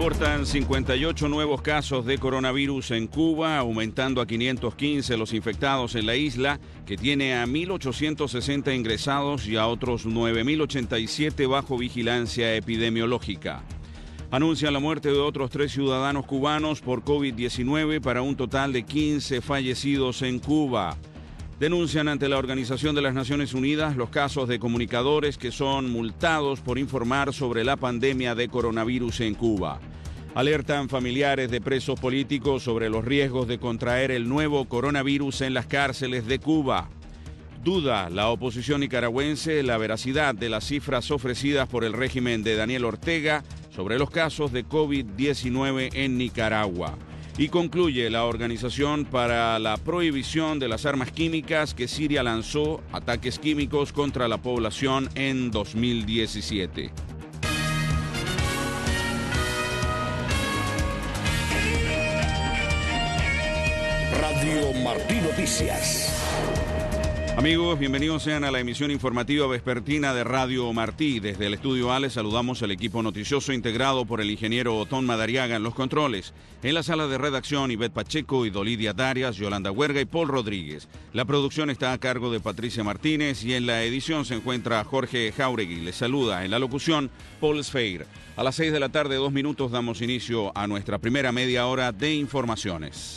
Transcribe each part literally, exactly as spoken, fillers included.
Reportan cincuenta y ocho nuevos casos de coronavirus en Cuba, aumentando a quinientos quince los infectados en la isla, que tiene a mil ochocientos sesenta ingresados y a otros nueve mil ochenta y siete bajo vigilancia epidemiológica. Anuncian la muerte de otros tres ciudadanos cubanos por COVID diecinueve para un total de quince fallecidos en Cuba. Denuncian ante la Organización de las Naciones Unidas los casos de comunicadores que son multados por informar sobre la pandemia de coronavirus en Cuba. Alertan familiares de presos políticos sobre los riesgos de contraer el nuevo coronavirus en las cárceles de Cuba. Duda la oposición nicaragüense la veracidad de las cifras ofrecidas por el régimen de Daniel Ortega sobre los casos de COVID diecinueve en Nicaragua. Y concluye la Organización para la Prohibición de las Armas Químicas que Siria lanzó ataques químicos contra la población en dos mil diecisiete. Radio Martí Noticias. Amigos, bienvenidos sean a la emisión informativa vespertina de Radio Martí. Desde el Estudio A les saludamos al equipo noticioso integrado por el ingeniero Otón Madariaga en los controles. En la sala de redacción, Ivette Pacheco, Idolidia Darias, Yolanda Huerga y Paul Rodríguez. La producción está a cargo de Patricia Martínez y en la edición se encuentra Jorge Jauregui. Les saluda en la locución Paul Sfeir. A las seis de la tarde, dos minutos, damos inicio a nuestra primera media hora de informaciones.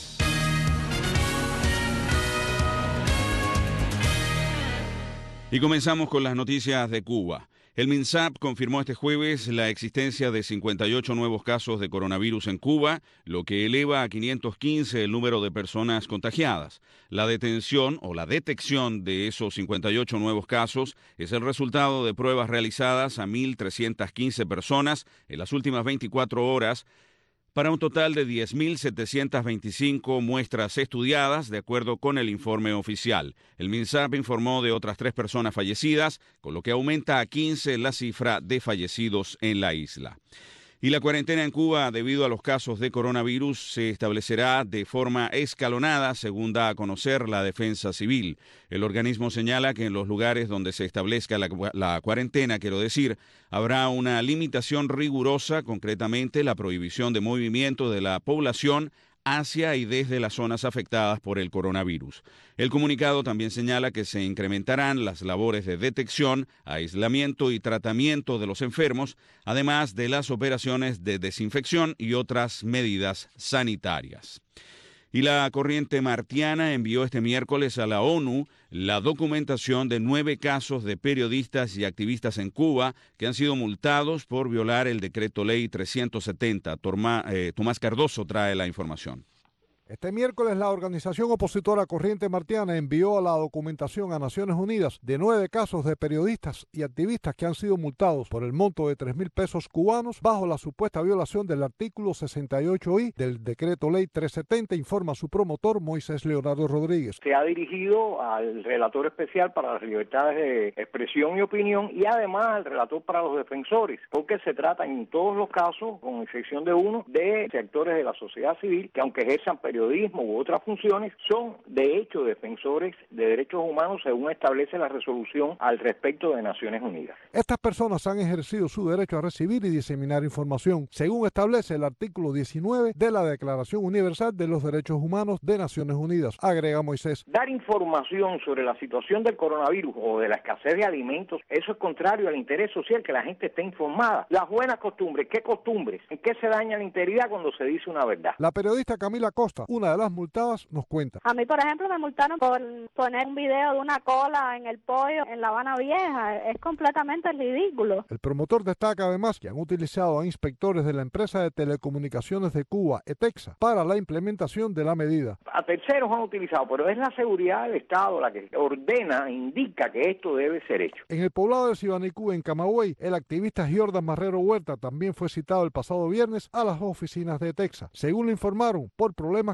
Y comenzamos con las noticias de Cuba. El MINSAP confirmó este jueves la existencia de cincuenta y ocho nuevos casos de coronavirus en Cuba, lo que eleva a quinientos quince el número de personas contagiadas. La detención o la detección de esos cincuenta y ocho nuevos casos es el resultado de pruebas realizadas a mil trescientas quince personas en las últimas veinticuatro horas, para un total de diez mil setecientas veinticinco muestras estudiadas, de acuerdo con el informe oficial. El MINSAP informó de otras tres personas fallecidas, con lo que aumenta a quince la cifra de fallecidos en la isla. Y la cuarentena en Cuba, debido a los casos de coronavirus, se establecerá de forma escalonada, según da a conocer la Defensa Civil. El organismo señala que en los lugares donde se establezca la, la cuarentena, quiero decir, habrá una limitación rigurosa, concretamente la prohibición de movimiento de la población hacia y desde las zonas afectadas por el coronavirus. El comunicado también señala que se incrementarán las labores de detección, aislamiento y tratamiento de los enfermos, además de las operaciones de desinfección y otras medidas sanitarias. Y la Corriente Martiana envió este miércoles a la ONU la documentación de nueve casos de periodistas y activistas en Cuba que han sido multados por violar el decreto ley trescientos setenta. Tomás, eh, Tomás Cardoso trae la información. Este miércoles la organización opositora Corriente Martiana envió la documentación a Naciones Unidas de nueve casos de periodistas y activistas que han sido multados por el monto de tres mil pesos cubanos bajo la supuesta violación del artículo sesenta y ocho i del decreto ley trescientos setenta, informa su promotor Moisés Leonardo Rodríguez. Se ha dirigido al relator especial para las libertades de expresión y opinión y además al relator para los defensores, porque se trata en todos los casos, con excepción de uno, de sectores de la sociedad civil que aunque ejerzan periodismo periodismo u otras funciones, son de hecho defensores de derechos humanos según establece la resolución al respecto de Naciones Unidas. Estas personas han ejercido su derecho a recibir y diseminar información, según establece el artículo diecinueve de la Declaración Universal de los Derechos Humanos de Naciones Unidas, agrega Moisés. Dar información sobre la situación del coronavirus o de la escasez de alimentos, eso es contrario al interés social, que la gente esté informada. Las buenas costumbres, ¿qué costumbres? ¿En qué se daña la integridad cuando se dice una verdad? La periodista Camila Costa, una de las multadas, nos cuenta. A mí, por ejemplo, me multaron por poner un video de una cola en el pollo en La Habana Vieja. Es completamente ridículo. El promotor destaca además que han utilizado a inspectores de la empresa de telecomunicaciones de Cuba, ETEXA, para la implementación de la medida. A terceros han utilizado, pero es la seguridad del Estado la que ordena e indica que esto debe ser hecho. En el poblado de Sibanicú, en Camagüey, el activista Jordan Marrero Huerta también fue citado el pasado viernes a las oficinas de ETEXA. Según le informaron, por problemas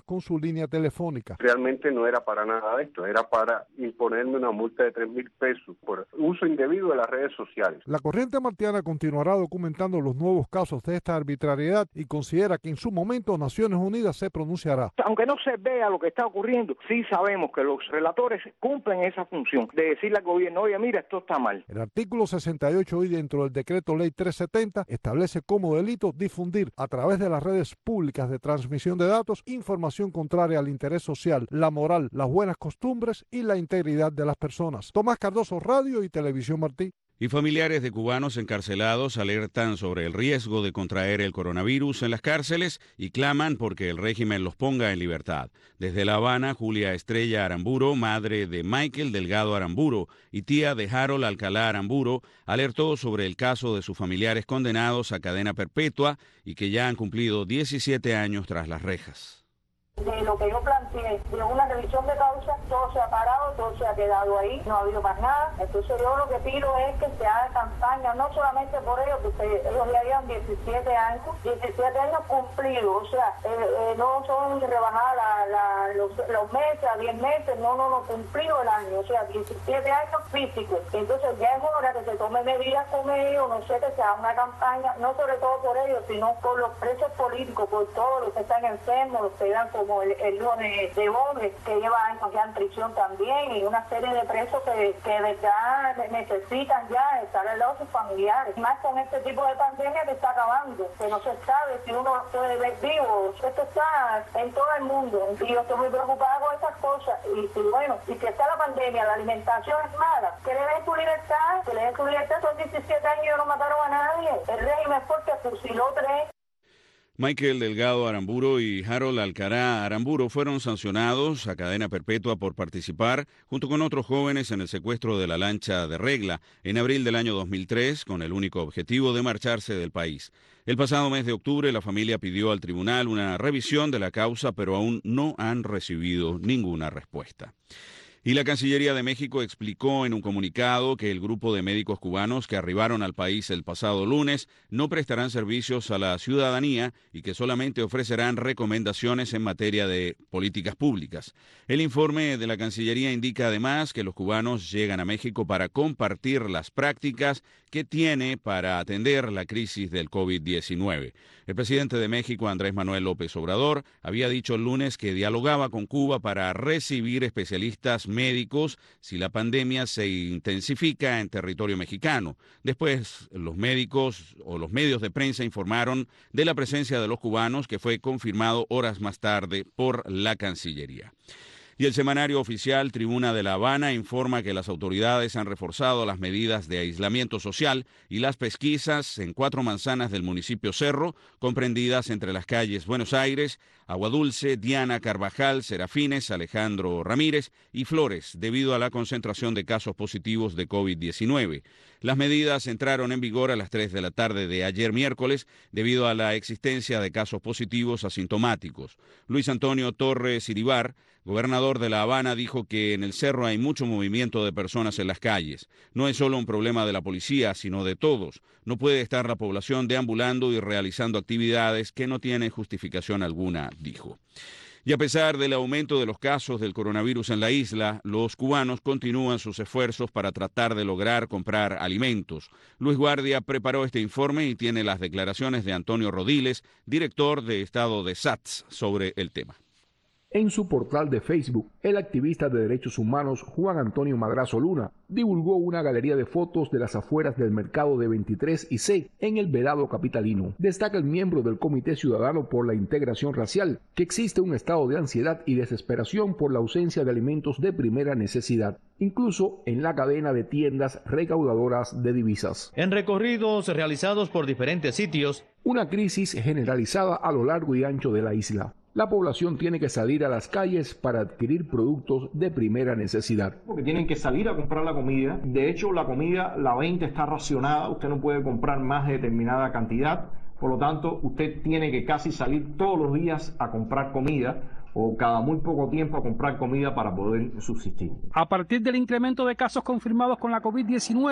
con su línea telefónica. Realmente no era para nada de esto, era para imponerme una multa de tres mil pesos por uso indebido de las redes sociales. La corriente martiana continuará documentando los nuevos casos de esta arbitrariedad y considera que en su momento Naciones Unidas se pronunciará. Aunque no se vea lo que está ocurriendo, sí sabemos que los relatores cumplen esa función de decirle al gobierno, oye, mira, esto está mal. El artículo sesenta y ocho y dentro del decreto ley trescientos setenta establece como delito difundir a través de las redes públicas de transmisión de datos información contraria al interés social, la moral, las buenas costumbres y la integridad de las personas. Tomás Cardoso, Radio y Televisión Martí. Y familiares de cubanos encarcelados alertan sobre el riesgo de contraer el coronavirus en las cárceles y claman porque el régimen los ponga en libertad. Desde La Habana, Julia Estrella Aramburo, madre de Michael Delgado Aramburo y tía de Harold Alcalá Aramburo, alertó sobre el caso de sus familiares condenados a cadena perpetua y que ya han cumplido diecisiete años tras las rejas. De lo que yo planteé, de una revisión de causa, todo se ha parado, todo se ha quedado ahí, no ha habido más nada. Entonces yo lo que pido es que se haga campaña, no solamente por ellos, porque ellos ya llevan diecisiete años, diecisiete años cumplidos, o sea, eh, eh, no son rebajadas la, la, los, los meses a diez meses, no, no, no, cumplido el año, o sea, diecisiete años físicos. Entonces ya es hora que se tome medidas con ellos, no sé, que se haga una campaña, no sobre todo por ellos, sino por los presos políticos, por todos los que están enfermos, los que dan como el, el hijo de, de Borges, que lleva años ya en prisión también, y una serie de presos que, que de verdad necesitan ya estar al lado de sus familiares. Más con este tipo de pandemia que está acabando, que no se sabe si uno puede ver vivo. Esto está en todo el mundo, y yo estoy muy preocupada con estas cosas. Y, y bueno, y si está la pandemia, la alimentación es mala, que le den su libertad, que le den su libertad. Son diecisiete años y no mataron a nadie. El régimen es porque fusiló tres. Michael Delgado Aramburo y Harold Alcalá Aramburo fueron sancionados a cadena perpetua por participar, junto con otros jóvenes, en el secuestro de la lancha de Regla en abril del año dos mil tres, con el único objetivo de marcharse del país. El pasado mes de octubre, la familia pidió al tribunal una revisión de la causa, pero aún no han recibido ninguna respuesta. Y la Cancillería de México explicó en un comunicado que el grupo de médicos cubanos que arribaron al país el pasado lunes no prestarán servicios a la ciudadanía y que solamente ofrecerán recomendaciones en materia de políticas públicas. El informe de la Cancillería indica además que los cubanos llegan a México para compartir las prácticas que tiene para atender la crisis del COVID diecinueve. El presidente de México, Andrés Manuel López Obrador, había dicho el lunes que dialogaba con Cuba para recibir especialistas médicos si la pandemia se intensifica en territorio mexicano. Después, los médicos o los medios de prensa informaron de la presencia de los cubanos, que fue confirmado horas más tarde por la Cancillería. Y el semanario oficial Tribuna de La Habana informa que las autoridades han reforzado las medidas de aislamiento social y las pesquisas en cuatro manzanas del municipio Cerro, comprendidas entre las calles Buenos Aires, Aguadulce, Diana Carvajal, Serafines, Alejandro Ramírez y Flores, debido a la concentración de casos positivos de COVID diecinueve. Las medidas entraron en vigor a las tres de la tarde de ayer miércoles debido a la existencia de casos positivos asintomáticos. Luis Antonio Torres Iribar, gobernador de La Habana, dijo que en el Cerro hay mucho movimiento de personas en las calles. No es solo un problema de la policía, sino de todos. No puede estar la población deambulando y realizando actividades que no tienen justificación alguna, dijo. Y a pesar del aumento de los casos del coronavirus en la isla, los cubanos continúan sus esfuerzos para tratar de lograr comprar alimentos. Luis Guardia preparó este informe y tiene las declaraciones de Antonio Rodiles, director de Estado de S A T S, sobre el tema. En su portal de Facebook, el activista de derechos humanos Juan Antonio Madrazo Luna divulgó una galería de fotos de las afueras del mercado de veintitrés y C en el Vedado capitalino. Destaca el miembro del Comité Ciudadano por la Integración Racial que existe un estado de ansiedad y desesperación por la ausencia de alimentos de primera necesidad, incluso en la cadena de tiendas recaudadoras de divisas. En recorridos realizados por diferentes sitios, una crisis generalizada a lo largo y ancho de la isla. La población tiene que salir a las calles para adquirir productos de primera necesidad. Porque tienen que salir a comprar la comida. De hecho, la comida, la venta está racionada. Usted no puede comprar más de determinada cantidad. Por lo tanto, usted tiene que casi salir todos los días a comprar comida o cada muy poco tiempo a comprar comida para poder subsistir. A partir del incremento de casos confirmados con la COVID diecinueve,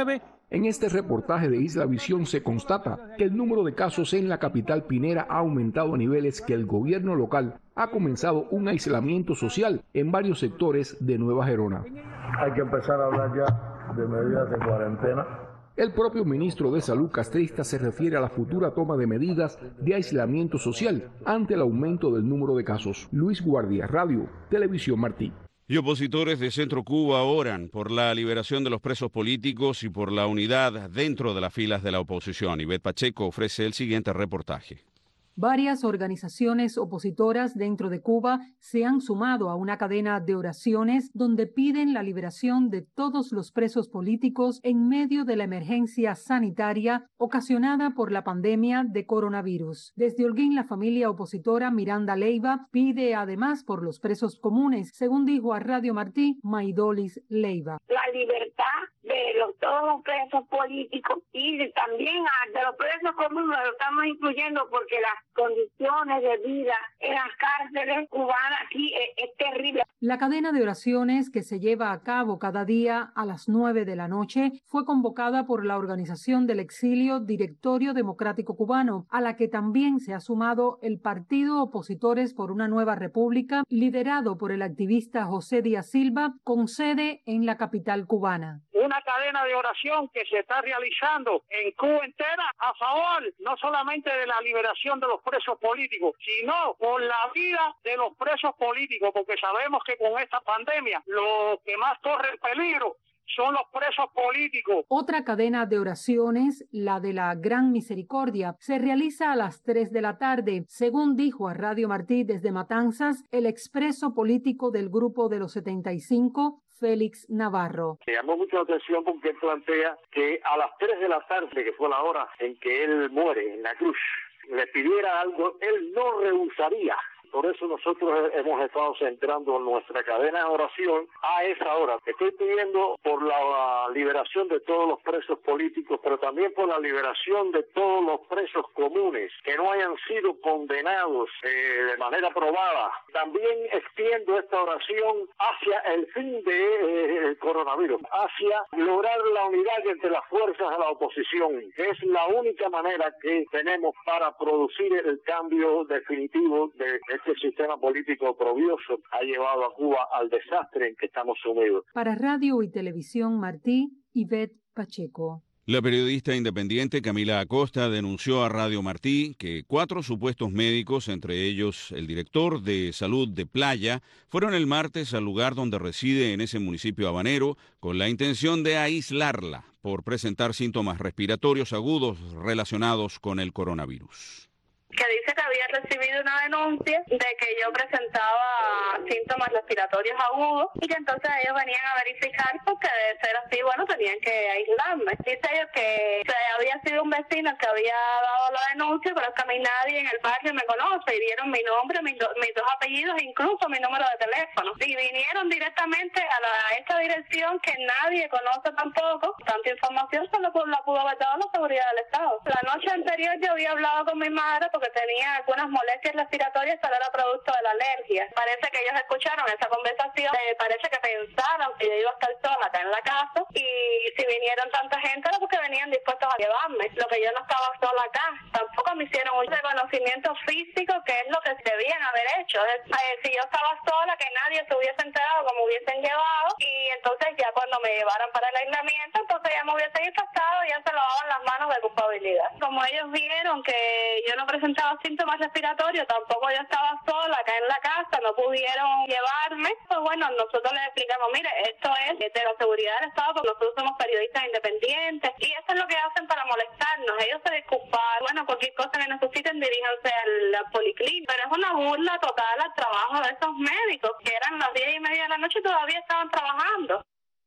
En este reportaje de Isla Visión se constata que el número de casos en la capital pinera ha aumentado a niveles que el gobierno local ha comenzado un aislamiento social en varios sectores de Nueva Gerona. Hay que empezar a hablar ya de medidas de cuarentena. El propio ministro de Salud castrista se refiere a la futura toma de medidas de aislamiento social ante el aumento del número de casos. Luis Guardia, Radio, Televisión Martí. Y opositores de Centro Cuba oran por la liberación de los presos políticos y por la unidad dentro de las filas de la oposición. Ivette Pacheco ofrece el siguiente reportaje. Varias organizaciones opositoras dentro de Cuba se han sumado a una cadena de oraciones donde piden la liberación de todos los presos políticos en medio de la emergencia sanitaria ocasionada por la pandemia de coronavirus. Desde Holguín, la familia opositora Miranda Leiva pide además por los presos comunes, según dijo a Radio Martí Maidolis Leiva. La libertad de los, todos los presos políticos y de, también a, de los presos comunes, lo estamos incluyendo porque las condiciones de vida en las cárceles cubanas aquí es, es terrible. La cadena de oraciones que se lleva a cabo cada día a las nueve de la noche fue convocada por la organización del exilio Directorio Democrático Cubano, a la que también se ha sumado el Partido Opositores por una Nueva República, liderado por el activista José Díaz Silva, con sede en la capital cubana. Una cadena de oración que se está realizando en Cuba entera a favor no solamente de la liberación de los presos políticos, sino por la vida de los presos políticos, porque sabemos que con esta pandemia lo que más corre el peligro son los presos políticos. Otra cadena de oraciones, la de la Gran Misericordia, se realiza a las tres de la tarde, según dijo a Radio Martí desde Matanzas el expreso político del Grupo de los setenta y cinco, Félix Navarro. Me llamó mucho la atención porque él plantea que a las tres de la tarde, que fue la hora en que él muere en la cruz, le pidiera algo, él no rehusaría. Por eso nosotros hemos estado centrando nuestra cadena de oración a esa hora. Estoy pidiendo por la liberación de todos los presos políticos, pero también por la liberación de todos los presos comunes que no hayan sido condenados eh, de manera probada. También extiendo esta oración hacia el fin del de, eh, coronavirus, hacia lograr la unidad entre las fuerzas de la oposición, que es la única manera que tenemos para producir el cambio definitivo de este sistema político oprobioso ha llevado a Cuba al desastre en que estamos sumidos. Para Radio y Televisión Martí, Ivette Pacheco. La periodista independiente Camila Acosta denunció a Radio Martí que cuatro supuestos médicos, entre ellos el director de salud de Playa, fueron el martes al lugar donde reside en ese municipio habanero con la intención de aislarla por presentar síntomas respiratorios agudos relacionados con el coronavirus. Que dice que había recibido una denuncia de que yo presentaba síntomas respiratorios agudos y que entonces ellos venían a verificar porque de ser así, bueno, tenían que aislarme. Dice ellos que, que había sido un vecino que había dado la denuncia, pero es que a mí nadie en el barrio me conoce y dieron mi nombre, mis, do, mis dos apellidos e incluso mi número de teléfono. Y vinieron directamente a, la, a esta dirección que nadie conoce tampoco. Tanta información solo la pudo haber dado la seguridad del Estado. La noche anterior yo había hablado con mi madre porque tenía algunas molestias respiratorias, pero era producto de la alergia. Parece que ellos escucharon esa conversación, eh, parece que pensaron que yo iba a estar sola acá en la casa y si vinieron tanta gente era porque venían dispuestos a llevarme. Lo que yo no estaba sola acá, tampoco me hicieron un reconocimiento físico, que es lo que debían haber hecho. Es, eh, si yo estaba sola, que nadie se hubiese enterado, como hubiesen llevado, y entonces ya cuando me llevaran para el aislamiento, entonces ya me hubiesen infectado y ya se lavaban las manos de culpabilidad. Como ellos vieron que yo no presenté estaba síntomas respiratorios, tampoco yo estaba sola acá en la casa, no pudieron llevarme, pues bueno, nosotros les explicamos, mire, esto es de la seguridad del Estado, porque nosotros somos periodistas independientes, y eso es lo que hacen para molestarnos, ellos se disculpan, bueno, cualquier cosa que necesiten, diríjanse al policlínico, pero es una burla total al trabajo de esos médicos, que eran las diez y media de la noche y todavía estaban trabajando.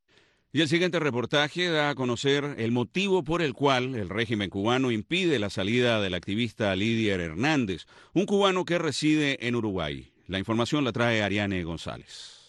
Y el siguiente reportaje da a conocer el motivo por el cual el régimen cubano impide la salida del activista Lidier Hernández, un cubano que reside en Uruguay. La información la trae Ariane González.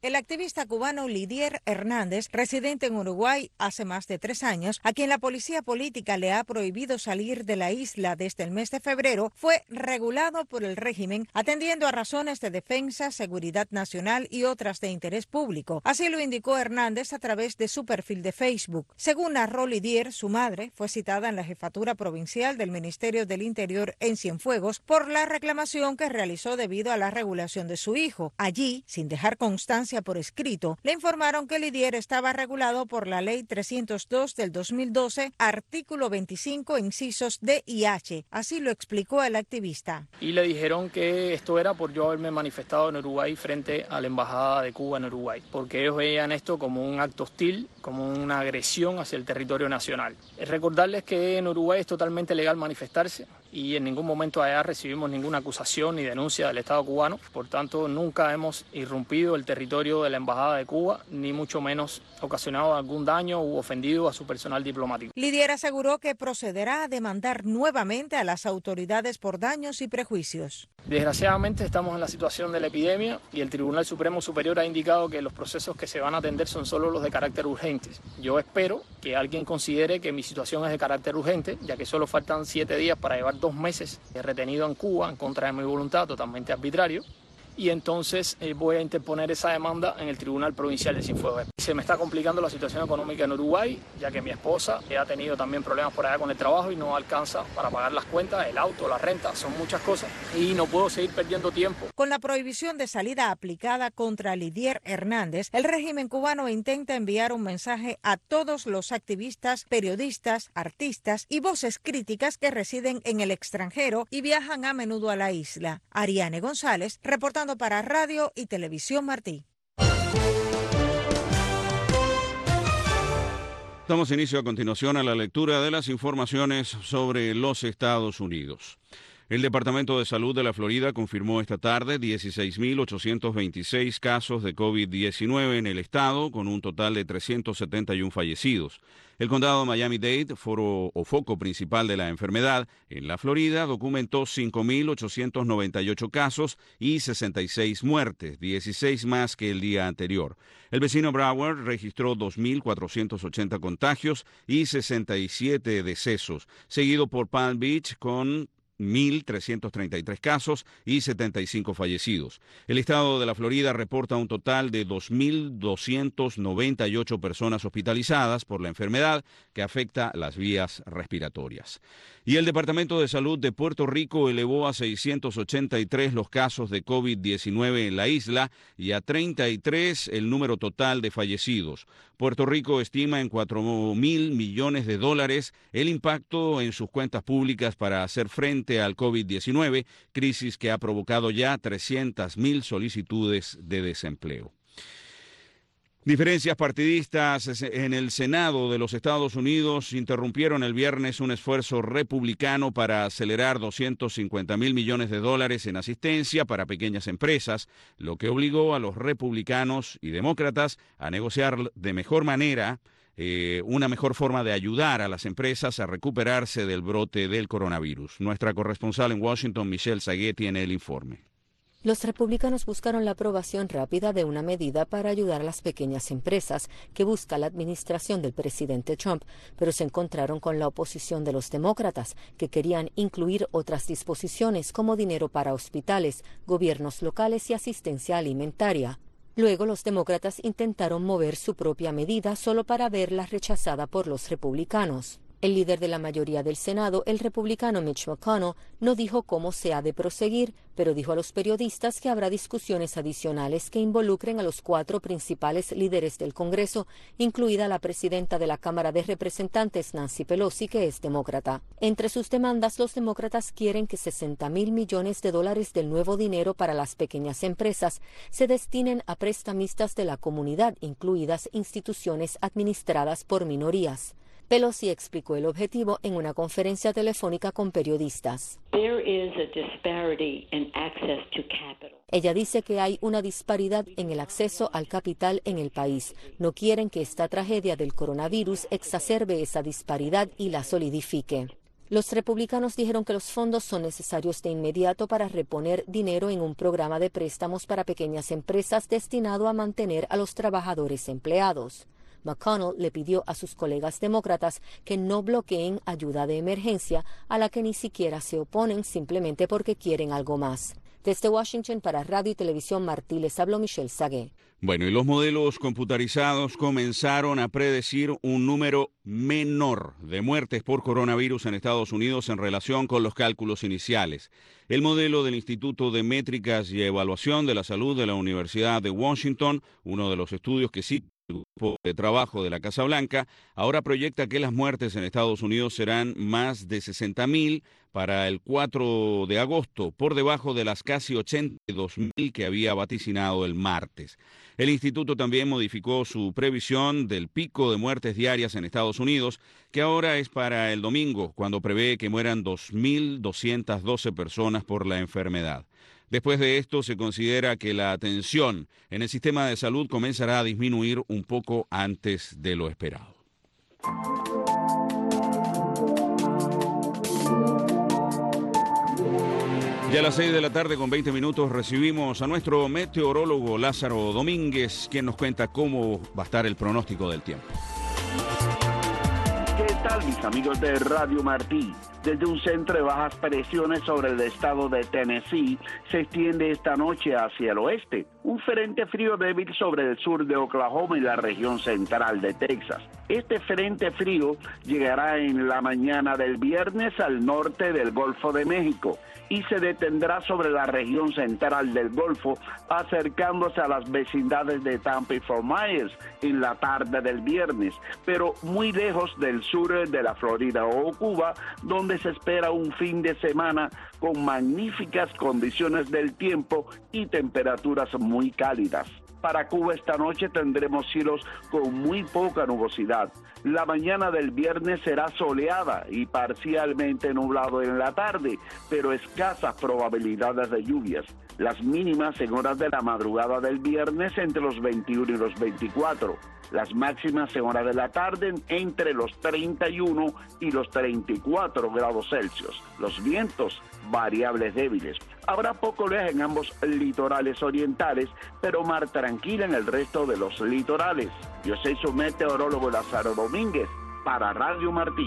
El activista cubano Lidier Hernández, residente en Uruguay hace más de tres años, a quien la policía política le ha prohibido salir de la isla desde el mes de febrero, fue regulado por el régimen atendiendo a razones de defensa, seguridad nacional y otras de interés público. Así lo indicó Hernández a través de su perfil de Facebook. Según narró Lidier, su madre fue citada en la jefatura provincial del Ministerio del Interior en Cienfuegos por la reclamación que realizó debido a la regulación de su hijo. Allí, sin dejar constancia por escrito, le informaron que Lidier estaba regulado por la Ley trescientos dos del dos mil doce, artículo veinticinco, incisos D y H. Así lo explicó el activista. Y le dijeron que esto era por yo haberme manifestado en Uruguay frente a la Embajada de Cuba en Uruguay, porque ellos veían esto como un acto hostil, como una agresión hacia el territorio nacional. Recordarles que en Uruguay es totalmente legal manifestarse y en ningún momento allá recibimos ninguna acusación ni denuncia del Estado cubano. Por tanto, nunca hemos irrumpido el territorio de la Embajada de Cuba, ni mucho menos ocasionado algún daño u ofendido a su personal diplomático. Lidier aseguró que procederá a demandar nuevamente a las autoridades por daños y prejuicios. Desgraciadamente estamos en la situación de la epidemia y el Tribunal Supremo Superior ha indicado que los procesos que se van a atender son solo los de carácter urgente. Yo espero que alguien considere que mi situación es de carácter urgente, ya que solo faltan siete días para llevar dos meses retenido en Cuba en contra de mi voluntad, totalmente arbitrario. Y entonces eh, voy a interponer esa demanda en el Tribunal Provincial de Cienfuegos. Se me está complicando la situación económica en Uruguay, ya que mi esposa ha tenido también problemas por allá con el trabajo y no alcanza para pagar las cuentas, el auto, la renta, son muchas cosas y no puedo seguir perdiendo tiempo. Con la prohibición de salida aplicada contra Lidier Hernández, el régimen cubano intenta enviar un mensaje a todos los activistas, periodistas, artistas y voces críticas que residen en el extranjero y viajan a menudo a la isla. Ariane González, reportando para Radio y Televisión Martí. Damos inicio a continuación a la lectura de las informaciones sobre los Estados Unidos. El Departamento de Salud de la Florida confirmó esta tarde dieciséis mil ochocientos veintiséis casos de COVID diecinueve en el estado, con un total de trescientos setenta y uno fallecidos. El condado Miami-Dade, foro o foco principal de la enfermedad en la Florida, documentó cinco mil ochocientos noventa y ocho casos y sesenta y seis muertes, dieciséis más que el día anterior. El vecino Broward registró dos mil cuatrocientos ochenta contagios y sesenta y siete decesos, seguido por Palm Beach con mil trescientos treinta y tres casos y setenta y cinco fallecidos. El estado de la Florida reporta un total de dos mil doscientas noventa y ocho personas hospitalizadas por la enfermedad que afecta las vías respiratorias. Y el Departamento de Salud de Puerto Rico elevó a seiscientos ochenta y tres los casos de COVID diecinueve en la isla y a treinta y tres el número total de fallecidos. Puerto Rico estima en cuatro mil millones de dólares el impacto en sus cuentas públicas para hacer frente al COVID diecinueve, crisis que ha provocado ya trescientas mil solicitudes de desempleo. Diferencias partidistas en el Senado de los Estados Unidos interrumpieron el viernes un esfuerzo republicano para acelerar doscientos cincuenta mil millones de dólares en asistencia para pequeñas empresas, lo que obligó a los republicanos y demócratas a negociar de mejor manera eh, una mejor forma de ayudar a las empresas a recuperarse del brote del coronavirus. Nuestra corresponsal en Washington, Michelle Saguet, tiene el informe. Los republicanos buscaron la aprobación rápida de una medida para ayudar a las pequeñas empresas que busca la administración del presidente Trump, pero se encontraron con la oposición de los demócratas, que querían incluir otras disposiciones como dinero para hospitales, gobiernos locales y asistencia alimentaria. Luego los demócratas intentaron mover su propia medida solo para verla rechazada por los republicanos. El líder de la mayoría del Senado, el republicano Mitch McConnell, no dijo cómo se ha de proseguir, pero dijo a los periodistas que habrá discusiones adicionales que involucren a los cuatro principales líderes del Congreso, incluida la presidenta de la Cámara de Representantes, Nancy Pelosi, que es demócrata. Entre sus demandas, los demócratas quieren que sesenta mil millones de dólares del nuevo dinero para las pequeñas empresas se destinen a prestamistas de la comunidad, incluidas instituciones administradas por minorías. Pelosi explicó el objetivo en una conferencia telefónica con periodistas. Ella dice que hay una disparidad en el acceso al capital en el país. No quieren que esta tragedia del coronavirus exacerbe esa disparidad y la solidifique. Los republicanos dijeron que los fondos son necesarios de inmediato para reponer dinero en un programa de préstamos para pequeñas empresas destinado a mantener a los trabajadores empleados. McConnell le pidió a sus colegas demócratas que no bloqueen ayuda de emergencia a la que ni siquiera se oponen simplemente porque quieren algo más. Desde Washington para Radio y Televisión Martí les habló Michelle Sagué. Bueno, y los modelos computarizados comenzaron a predecir un número menor de muertes por coronavirus en Estados Unidos en relación con los cálculos iniciales. El modelo del Instituto de Métricas y Evaluación de la Salud de la Universidad de Washington, uno de los estudios que sí el grupo de trabajo de la Casa Blanca, ahora proyecta que las muertes en Estados Unidos serán más de sesenta mil para el cuatro de agosto, por debajo de las casi ochenta y dos mil que había vaticinado el martes. El instituto también modificó su previsión del pico de muertes diarias en Estados Unidos, que ahora es para el domingo, cuando prevé que mueran dos mil doscientas doce personas por la enfermedad. Después de esto, se considera que la atención en el sistema de salud comenzará a disminuir un poco antes de lo esperado. Ya a las seis de la tarde con veinte minutos recibimos a nuestro meteorólogo Lázaro Domínguez, quien nos cuenta cómo va a estar el pronóstico del tiempo. ¿Qué tal, mis amigos de Radio Martí? Desde un centro de bajas presiones sobre el estado de Tennessee, se extiende esta noche hacia el oeste un frente frío débil sobre el sur de Oklahoma y la región central de Texas. Este frente frío llegará en la mañana del viernes al norte del Golfo de México y se detendrá sobre la región central del Golfo, acercándose a las vecindades de Tampa y Fort Myers en la tarde del viernes, pero muy lejos del sur de la Florida o Cuba, donde se espera un fin de semana con magníficas condiciones del tiempo y temperaturas muy cálidas. Para Cuba esta noche tendremos cielos con muy poca nubosidad. La mañana del viernes será soleada y parcialmente nublado en la tarde, pero escasas probabilidades de lluvias. Las mínimas en horas de la madrugada del viernes entre los veintiuno y los veinticuatro. Las máximas en horas de la tarde entre los treinta y uno y los treinta y cuatro grados Celsius. Los vientos variables débiles. Habrá poco oleaje en ambos litorales orientales, pero mar tranquila en el resto de los litorales. Yo soy su meteorólogo Lázaro Domínguez para Radio Martí.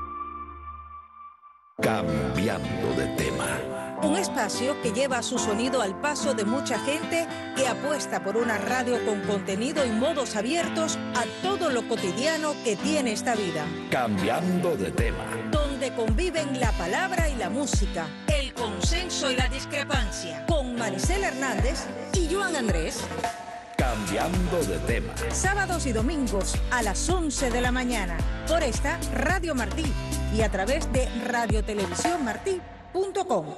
Cambiando de tema. Un espacio que lleva su sonido al paso de mucha gente que apuesta por una radio con contenido y modos abiertos a todo lo cotidiano que tiene esta vida. Cambiando de tema. Donde conviven la palabra y la música, el consenso y la discrepancia. Con Maricela Hernández y Joan Andrés. Cambiando de tema. Sábados y domingos a las once de la mañana. Por esta Radio Martí y a través de radio televisión martí punto com.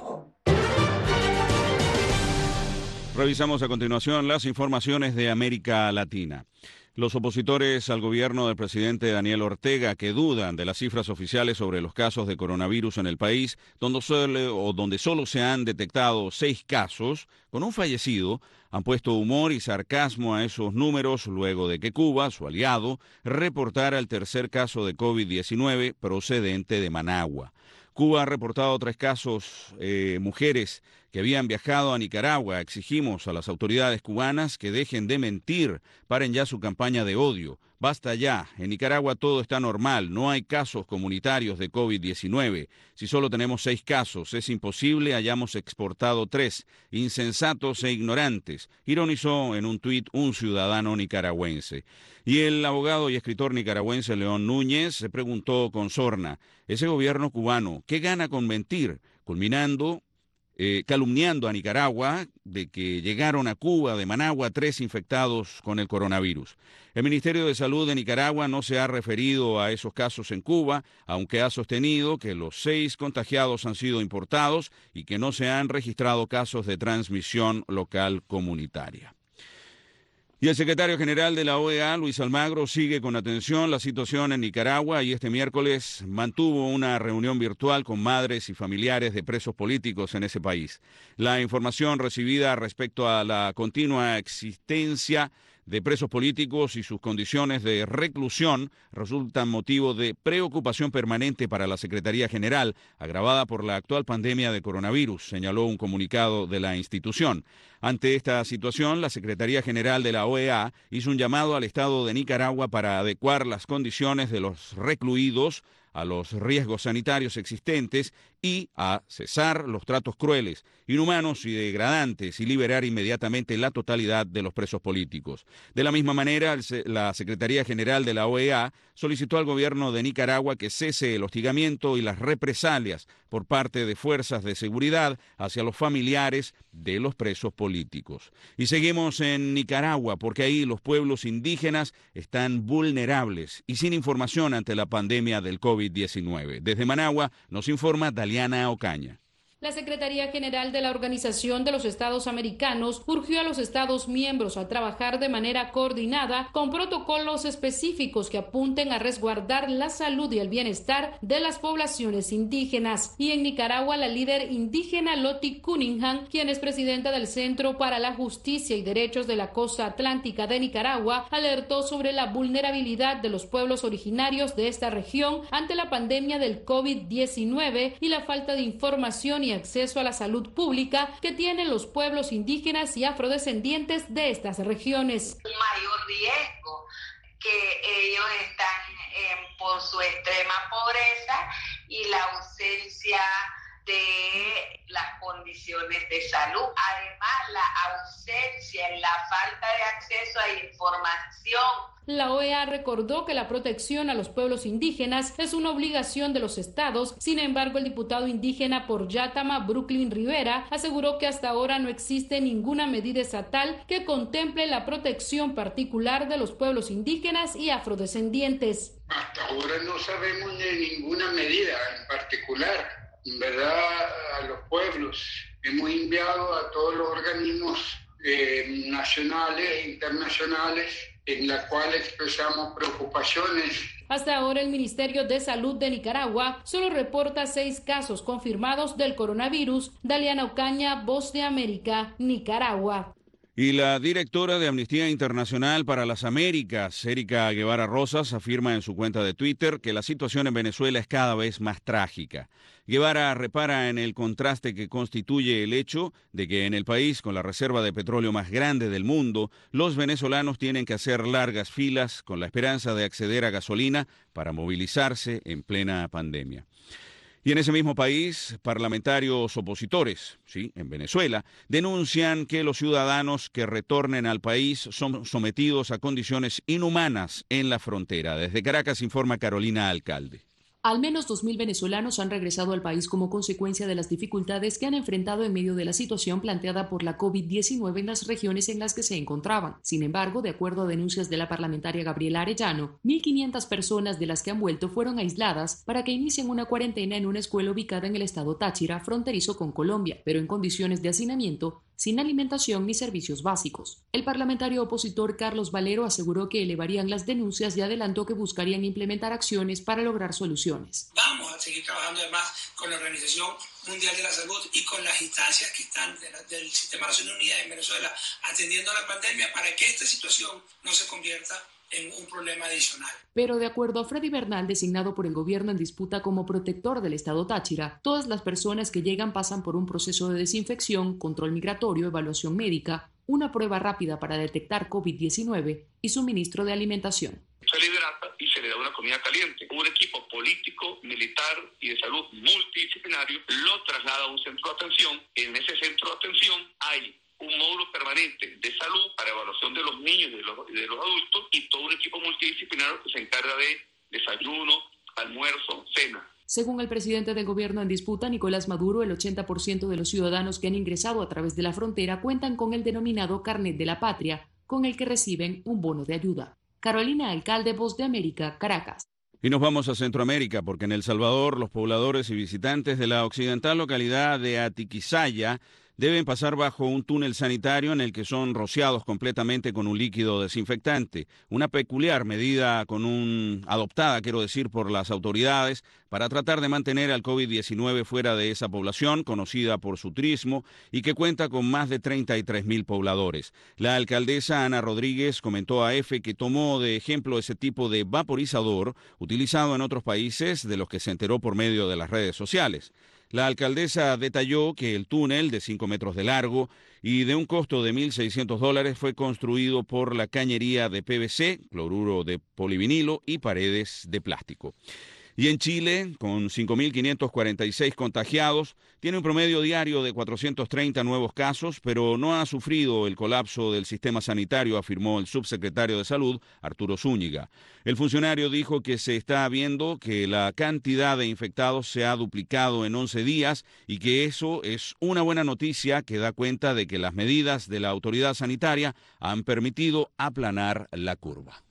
Revisamos a continuación las informaciones de América Latina. Los opositores al gobierno del presidente Daniel Ortega, que dudan de las cifras oficiales sobre los casos de coronavirus en el país, donde solo, o donde solo se han detectado seis casos, con un fallecido, han puesto humor y sarcasmo a esos números luego de que Cuba, su aliado, reportara el tercer caso de COVID diecinueve procedente de Managua. Cuba ha reportado tres casos, eh, mujeres que habían viajado a Nicaragua. Exigimos a las autoridades cubanas que dejen de mentir, paren ya su campaña de odio. Basta ya, en Nicaragua todo está normal, no hay casos comunitarios de COVID diecinueve. Si solo tenemos seis casos, es imposible hayamos exportado tres. Insensatos e ignorantes, ironizó en un tuit un ciudadano nicaragüense. Y el abogado y escritor nicaragüense León Núñez se preguntó con sorna, ese gobierno cubano, ¿qué gana con mentir? Culminando Eh, calumniando a Nicaragua de que llegaron a Cuba de Managua tres infectados con el coronavirus. El Ministerio de Salud de Nicaragua no se ha referido a esos casos en Cuba, aunque ha sostenido que los seis contagiados han sido importados y que no se han registrado casos de transmisión local comunitaria. Y el secretario general de la O E A, Luis Almagro, sigue con atención la situación en Nicaragua y este miércoles mantuvo una reunión virtual con madres y familiares de presos políticos en ese país. La información recibida respecto a la continua existencia de presos políticos y sus condiciones de reclusión resultan motivo de preocupación permanente para la Secretaría General, agravada por la actual pandemia de coronavirus, señaló un comunicado de la institución. Ante esta situación, la Secretaría General de la O E A hizo un llamado al Estado de Nicaragua para adecuar las condiciones de los recluidos a los riesgos sanitarios existentes y a cesar los tratos crueles, inhumanos y degradantes y liberar inmediatamente la totalidad de los presos políticos. De la misma manera, la Secretaría General de la O E A solicitó al gobierno de Nicaragua que cese el hostigamiento y las represalias por parte de fuerzas de seguridad hacia los familiares de los presos políticos. Y seguimos en Nicaragua porque ahí los pueblos indígenas están vulnerables y sin información ante la pandemia del COVID diecinueve. Desde Managua nos informa Daliana Ocaña. La Secretaría General de la Organización de los Estados Americanos urgió a los Estados miembros a trabajar de manera coordinada con protocolos específicos que apunten a resguardar la salud y el bienestar de las poblaciones indígenas. Y en Nicaragua, la líder indígena Lottie Cunningham, quien es presidenta del Centro para la Justicia y Derechos de la Costa Atlántica de Nicaragua, alertó sobre la vulnerabilidad de los pueblos originarios de esta región ante la pandemia del COVID diecinueve y la falta de información y acceso a la salud pública que tienen los pueblos indígenas y afrodescendientes de estas regiones. Un mayor riesgo que ellos están eh, por su extrema pobreza y la ausencia de las condiciones de salud. Además, la ausencia y la falta de acceso a información. La O E A recordó que la protección a los pueblos indígenas es una obligación de los estados. Sin embargo, el diputado indígena por Yátama, Brooklyn Rivera, aseguró que hasta ahora no existe ninguna medida estatal que contemple la protección particular de los pueblos indígenas y afrodescendientes. Hasta ahora no sabemos de ninguna medida en particular, ¿verdad? A los pueblos. Hemos enviado a todos los organismos eh, nacionales e internacionales en la cual expresamos preocupaciones. Hasta ahora el Ministerio de Salud de Nicaragua solo reporta seis casos confirmados del coronavirus. Daliana Ocaña, Voz de América, Nicaragua. Y la directora de Amnistía Internacional para las Américas, Erika Guevara Rosas, afirma en su cuenta de Twitter que la situación en Venezuela es cada vez más trágica. Guevara repara en el contraste que constituye el hecho de que en el país, con la reserva de petróleo más grande del mundo, los venezolanos tienen que hacer largas filas con la esperanza de acceder a gasolina para movilizarse en plena pandemia. Y en ese mismo país, parlamentarios opositores, sí, en Venezuela, denuncian que los ciudadanos que retornen al país son sometidos a condiciones inhumanas en la frontera. Desde Caracas informa Carolina Alcalde. Al menos dos mil venezolanos han regresado al país como consecuencia de las dificultades que han enfrentado en medio de la situación planteada por la COVID diecinueve en las regiones en las que se encontraban. Sin embargo, de acuerdo a denuncias de la parlamentaria Gabriela Arellano, mil quinientas personas de las que han vuelto fueron aisladas para que inicien una cuarentena en una escuela ubicada en el estado Táchira, fronterizo con Colombia, pero en condiciones de hacinamiento, sin alimentación ni servicios básicos. El parlamentario opositor Carlos Valero aseguró que elevarían las denuncias y adelantó que buscarían implementar acciones para lograr soluciones. Vamos a seguir trabajando además con la Organización Mundial de la Salud y con las instancias que están de la, del Sistema de Naciones Unidas en Venezuela atendiendo a la pandemia para que esta situación no se convierta en un problema adicional. Pero de acuerdo a Freddy Bernal, designado por el gobierno en disputa como protector del estado Táchira, todas las personas que llegan pasan por un proceso de desinfección, control migratorio, evaluación médica, una prueba rápida para detectar COVID diecinueve y suministro de alimentación. Se le hidrata y se le da una comida caliente. Un equipo político, militar y de salud multidisciplinario lo traslada a un centro de atención. En ese centro de atención hay un módulo permanente de salud para evaluación de los niños y de los, de los adultos y todo un equipo multidisciplinario que se encarga de desayuno, almuerzo, cena. Según el presidente del gobierno en disputa, Nicolás Maduro, el ochenta por ciento de los ciudadanos que han ingresado a través de la frontera cuentan con el denominado Carnet de la Patria, con el que reciben un bono de ayuda. Carolina Alcalde, Voz de América, Caracas. Y nos vamos a Centroamérica porque en El Salvador los pobladores y visitantes de la occidental localidad de Atiquizaya deben pasar bajo un túnel sanitario en el que son rociados completamente con un líquido desinfectante, una peculiar medida con un, adoptada, quiero decir, por las autoridades para tratar de mantener al COVID diecinueve fuera de esa población, conocida por su turismo y que cuenta con más de treinta y tres mil pobladores. La alcaldesa Ana Rodríguez comentó a EFE que tomó de ejemplo ese tipo de vaporizador utilizado en otros países de los que se enteró por medio de las redes sociales. La alcaldesa detalló que el túnel de cinco metros de largo y de un costo de mil seiscientos dólares fue construido por la cañería de P V C, cloruro de polivinilo y paredes de plástico. Y en Chile, con cinco mil quinientos cuarenta y seis contagiados, tiene un promedio diario de cuatrocientos treinta nuevos casos, pero no ha sufrido el colapso del sistema sanitario, afirmó el subsecretario de Salud, Arturo Zúñiga. El funcionario dijo que se está viendo que la cantidad de infectados se ha duplicado en once días y que eso es una buena noticia que da cuenta de que las medidas de la autoridad sanitaria han permitido aplanar la curva.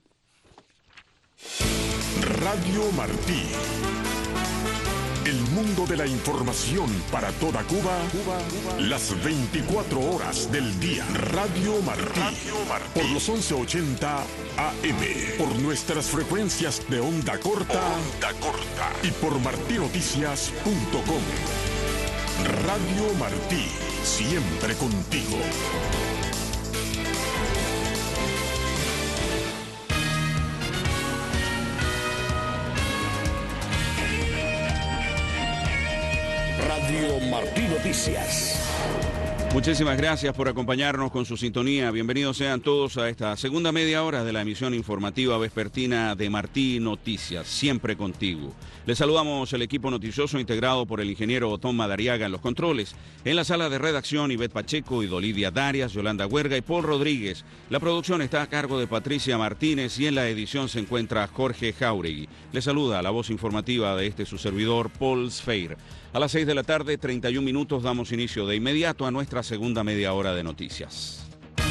Radio Martí. El mundo de la información para toda Cuba, Cuba, Cuba. Las veinticuatro horas del día. Radio Martí. Radio Martí. Por los once ochenta A M. Por nuestras frecuencias de onda corta. Onda corta. Y por martinoticias punto com. Radio Martí. Siempre contigo. Radio Martí Noticias. Muchísimas gracias por acompañarnos con su sintonía. Bienvenidos sean todos a esta segunda media hora de la emisión informativa vespertina de Martí Noticias, siempre contigo. Les saludamos el equipo noticioso integrado por el ingeniero Otón Madariaga en los controles. En la sala de redacción, Ivette Pacheco, Idolidia Darias, Yolanda Huerga y Paul Rodríguez. La producción está a cargo de Patricia Martínez y en la edición se encuentra Jorge Jauregui. Les saluda la voz informativa de este su servidor, Paul Sfeir. A las seis de la tarde, treinta y un minutos, damos inicio de inmediato a nuestra segunda media hora de noticias.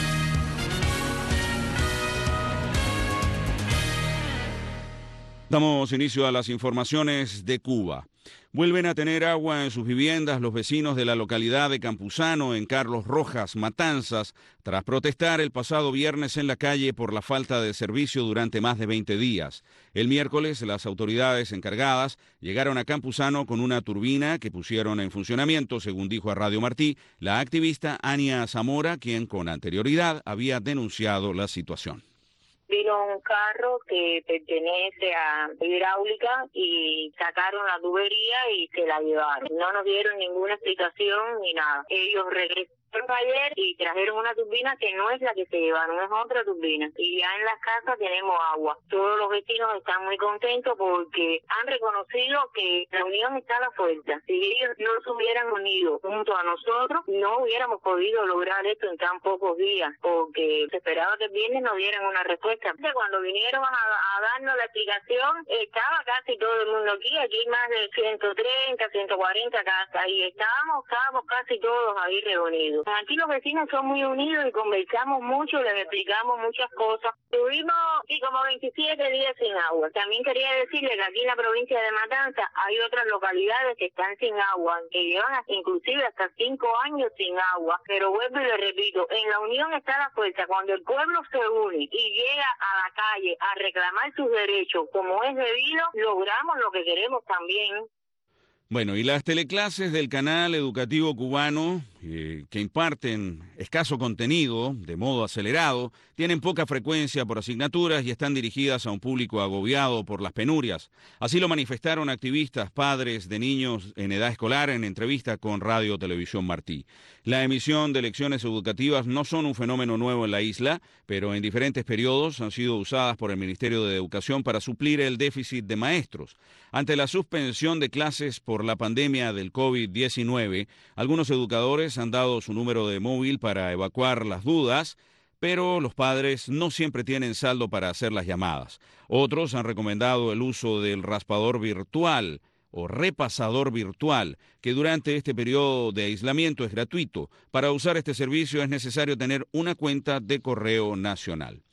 Damos inicio a las informaciones de Cuba. Vuelven a tener agua en sus viviendas los vecinos de la localidad de Campuzano, en Carlos Rojas, Matanzas, tras protestar el pasado viernes en la calle por la falta de servicio durante más de veinte días. El miércoles, las autoridades encargadas llegaron a Campuzano con una turbina que pusieron en funcionamiento, según dijo a Radio Martí, la activista Ania Zamora, quien con anterioridad había denunciado la situación. Vino un carro que pertenece a Hidráulica y sacaron la tubería y se la llevaron. No nos dieron ninguna explicación ni nada. Ellos regresaron ayer y trajeron una turbina que no es la que se llevaron, es otra turbina. Y ya en las casas tenemos agua. Todos los vecinos están muy contentos porque han reconocido que la unión está a la fuerza. Si ellos no se hubieran unido junto a nosotros, no hubiéramos podido lograr esto en tan pocos días, porque se esperaba que el viernes nos dieran una respuesta. Cuando vinieron a, a darnos la explicación, estaba casi todo el mundo aquí, aquí hay más de ciento treinta, ciento cuarenta casas, y estábamos, estábamos casi todos ahí reunidos. Aquí los vecinos son muy unidos y conversamos mucho, les explicamos muchas cosas. Tuvimos sí, como veintisiete días sin agua. También quería decirle que aquí en la provincia de Matanzas hay otras localidades que están sin agua, que llevan hasta, inclusive hasta cinco años sin agua. Pero vuelvo y le repito, en la unión está la fuerza. Cuando el pueblo se une y llega a la calle a reclamar sus derechos como es debido, logramos lo que queremos también. Bueno, y las teleclases del canal educativo cubano, eh, que imparten escaso contenido, de modo acelerado, tienen poca frecuencia por asignaturas y están dirigidas a un público agobiado por las penurias. Así lo manifestaron activistas, padres de niños en edad escolar en entrevista con Radio Televisión Martí. La emisión de lecciones educativas no son un fenómeno nuevo en la isla, pero en diferentes periodos han sido usadas por el Ministerio de Educación para suplir el déficit de maestros. Ante la suspensión de clases por la pandemia del COVID diecinueve, algunos educadores han dado su número de móvil para evacuar las dudas, pero los padres no siempre tienen saldo para hacer las llamadas. Otros han recomendado el uso del raspador virtual o repasador virtual, que durante este periodo de aislamiento es gratuito. Para usar este servicio es necesario tener una cuenta de correo nacional.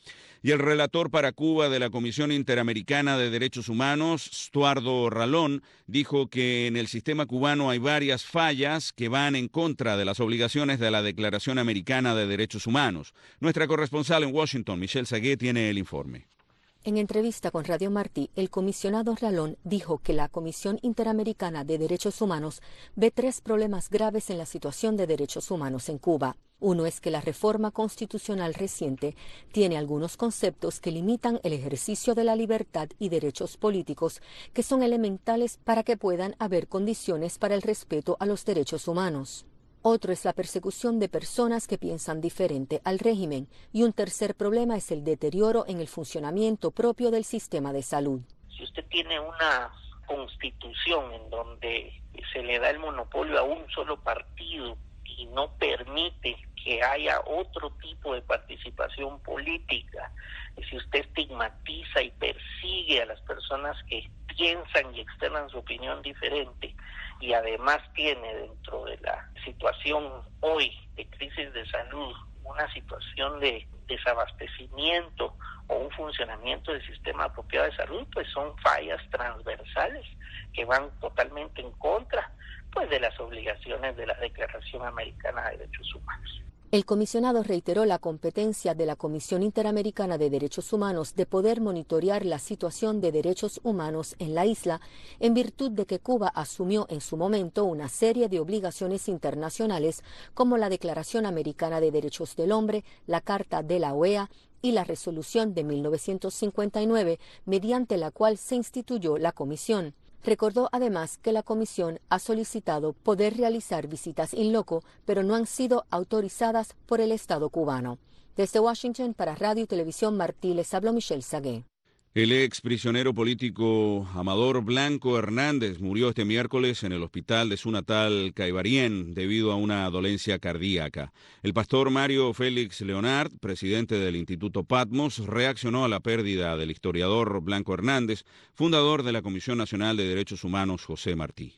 Y el relator para Cuba de la Comisión Interamericana de Derechos Humanos, Stuardo Ralón, dijo que en el sistema cubano hay varias fallas que van en contra de las obligaciones de la Declaración Americana de Derechos Humanos. Nuestra corresponsal en Washington, Michelle Sagué, tiene el informe. En entrevista con Radio Martí, el comisionado Ralón dijo que la Comisión Interamericana de Derechos Humanos ve tres problemas graves en la situación de derechos humanos en Cuba. Uno es que la reforma constitucional reciente tiene algunos conceptos que limitan el ejercicio de la libertad y derechos políticos que son elementales para que puedan haber condiciones para el respeto a los derechos humanos. Otro es la persecución de personas que piensan diferente al régimen. Y un tercer problema es el deterioro en el funcionamiento propio del sistema de salud. Si usted tiene una constitución en donde se le da el monopolio a un solo partido y no permite que haya otro tipo de participación política, y si usted estigmatiza y persigue a las personas que piensan y externan su opinión diferente, y además tiene dentro de la situación hoy de crisis de salud una situación de desabastecimiento o un funcionamiento del sistema apropiado de salud, pues son fallas transversales que van totalmente en contra pues de las obligaciones de la Declaración Americana de Derechos Humanos. El comisionado reiteró la competencia de la Comisión Interamericana de Derechos Humanos de poder monitorear la situación de derechos humanos en la isla, en virtud de que Cuba asumió en su momento una serie de obligaciones internacionales como la Declaración Americana de Derechos del Hombre, la Carta de la O E A y la Resolución de mil novecientos cincuenta y nueve, mediante la cual se instituyó la comisión. Recordó además que la comisión ha solicitado poder realizar visitas in loco, pero no han sido autorizadas por el Estado cubano. Desde Washington, para Radio y Televisión Martí, les habló Michelle Sagué. El ex prisionero político Amador Blanco Hernández murió este miércoles en el hospital de su natal Caibarien debido a una dolencia cardíaca. El pastor Mario Félix Leonard, presidente del Instituto Patmos, reaccionó a la pérdida del historiador Blanco Hernández, fundador de la Comisión Nacional de Derechos Humanos José Martí.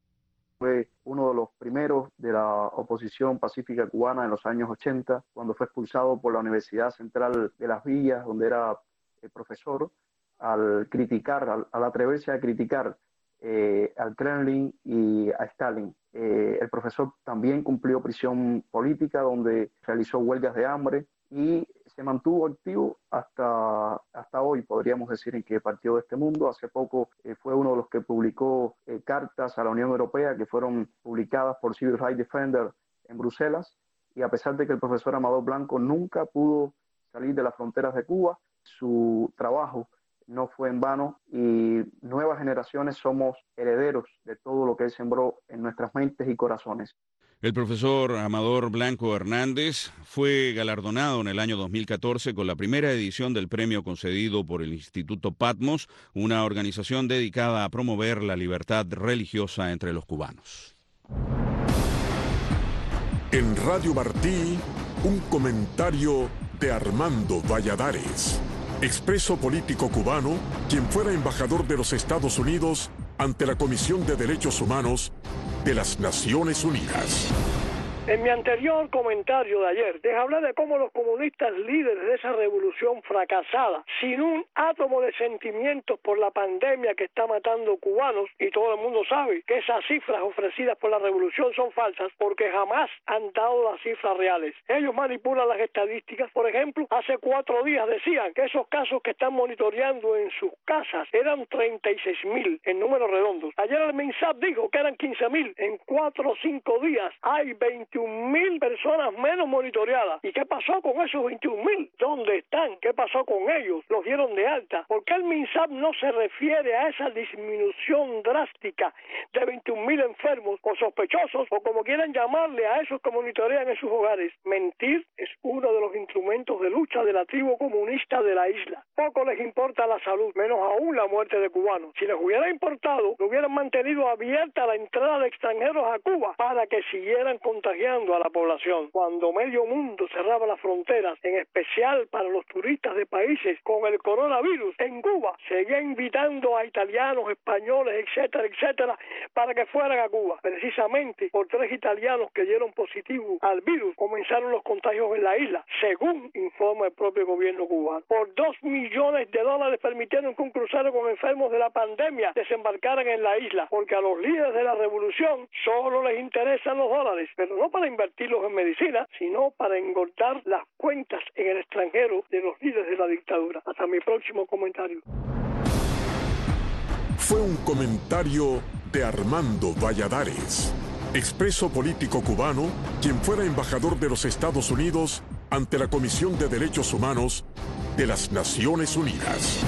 Fue uno de los primeros de la oposición pacífica cubana en los años ochenta, cuando fue expulsado por la Universidad Central de Las Villas, donde era el profesor, al criticar, al, al atreverse a criticar eh, al Kremlin y a Stalin. Eh, el profesor también cumplió prisión política, donde realizó huelgas de hambre y se mantuvo activo hasta, hasta hoy, podríamos decir, en que partió de este mundo. Hace poco eh, fue uno de los que publicó eh, cartas a la Unión Europea que fueron publicadas por Civil Rights Defender en Bruselas, y a pesar de que el profesor Amador Blanco nunca pudo salir de las fronteras de Cuba, su trabajo no fue en vano, y nuevas generaciones somos herederos de todo lo que él sembró en nuestras mentes y corazones. El profesor Amador Blanco Hernández fue galardonado en el año dos mil catorce con la primera edición del premio concedido por el Instituto Patmos, una organización dedicada a promover la libertad religiosa entre los cubanos. En Radio Martí, un comentario de Armando Valladares, expreso político cubano, quien fuera embajador de los Estados Unidos ante la Comisión de Derechos Humanos de las Naciones Unidas. En mi anterior comentario de ayer, les hablé de cómo los comunistas líderes de esa revolución fracasada, sin un átomo de sentimientos por la pandemia que está matando cubanos, y todo el mundo sabe que esas cifras ofrecidas por la revolución son falsas porque jamás han dado las cifras reales. Ellos manipulan las estadísticas. Por ejemplo, hace cuatro días decían que esos casos que están monitoreando en sus casas eran treinta y seis mil en números redondos. Ayer el MINSAP dijo que eran quince mil. En cuatro o cinco días hay veintiún mil personas menos monitoreadas. ¿Y qué pasó con esos veintiún mil? ¿Dónde están? ¿Qué pasó con ellos? ¿Los dieron de alta? ¿Por qué el MINSAP no se refiere a esa disminución drástica de veintiún mil enfermos o sospechosos, o como quieran llamarle a esos que monitorean en sus hogares? Mentir es uno de los instrumentos de lucha de la tribu comunista de la isla. Poco les importa la salud, menos aún la muerte de cubanos. Si les hubiera importado, lo hubieran mantenido abierta la entrada de extranjeros a Cuba para que siguieran contagiando contagiando a la población. Cuando medio mundo cerraba las fronteras, en especial para los turistas de países con el coronavirus, en Cuba seguía invitando a italianos, españoles, etcétera, etcétera, para que fueran a Cuba. Precisamente por tres italianos que dieron positivo al virus, comenzaron los contagios en la isla, según informa el propio gobierno cubano. Por dos millones de dólares permitieron que un crucero con enfermos de la pandemia desembarcaran en la isla, porque a los líderes de la revolución solo les interesan los dólares, pero no para invertirlos en medicina, sino para engordar las cuentas en el extranjero de los líderes de la dictadura. Hasta mi próximo comentario. Fue un comentario de Armando Valladares, expreso político cubano, quien fuera embajador de los Estados Unidos ante la Comisión de Derechos Humanos de las Naciones Unidas.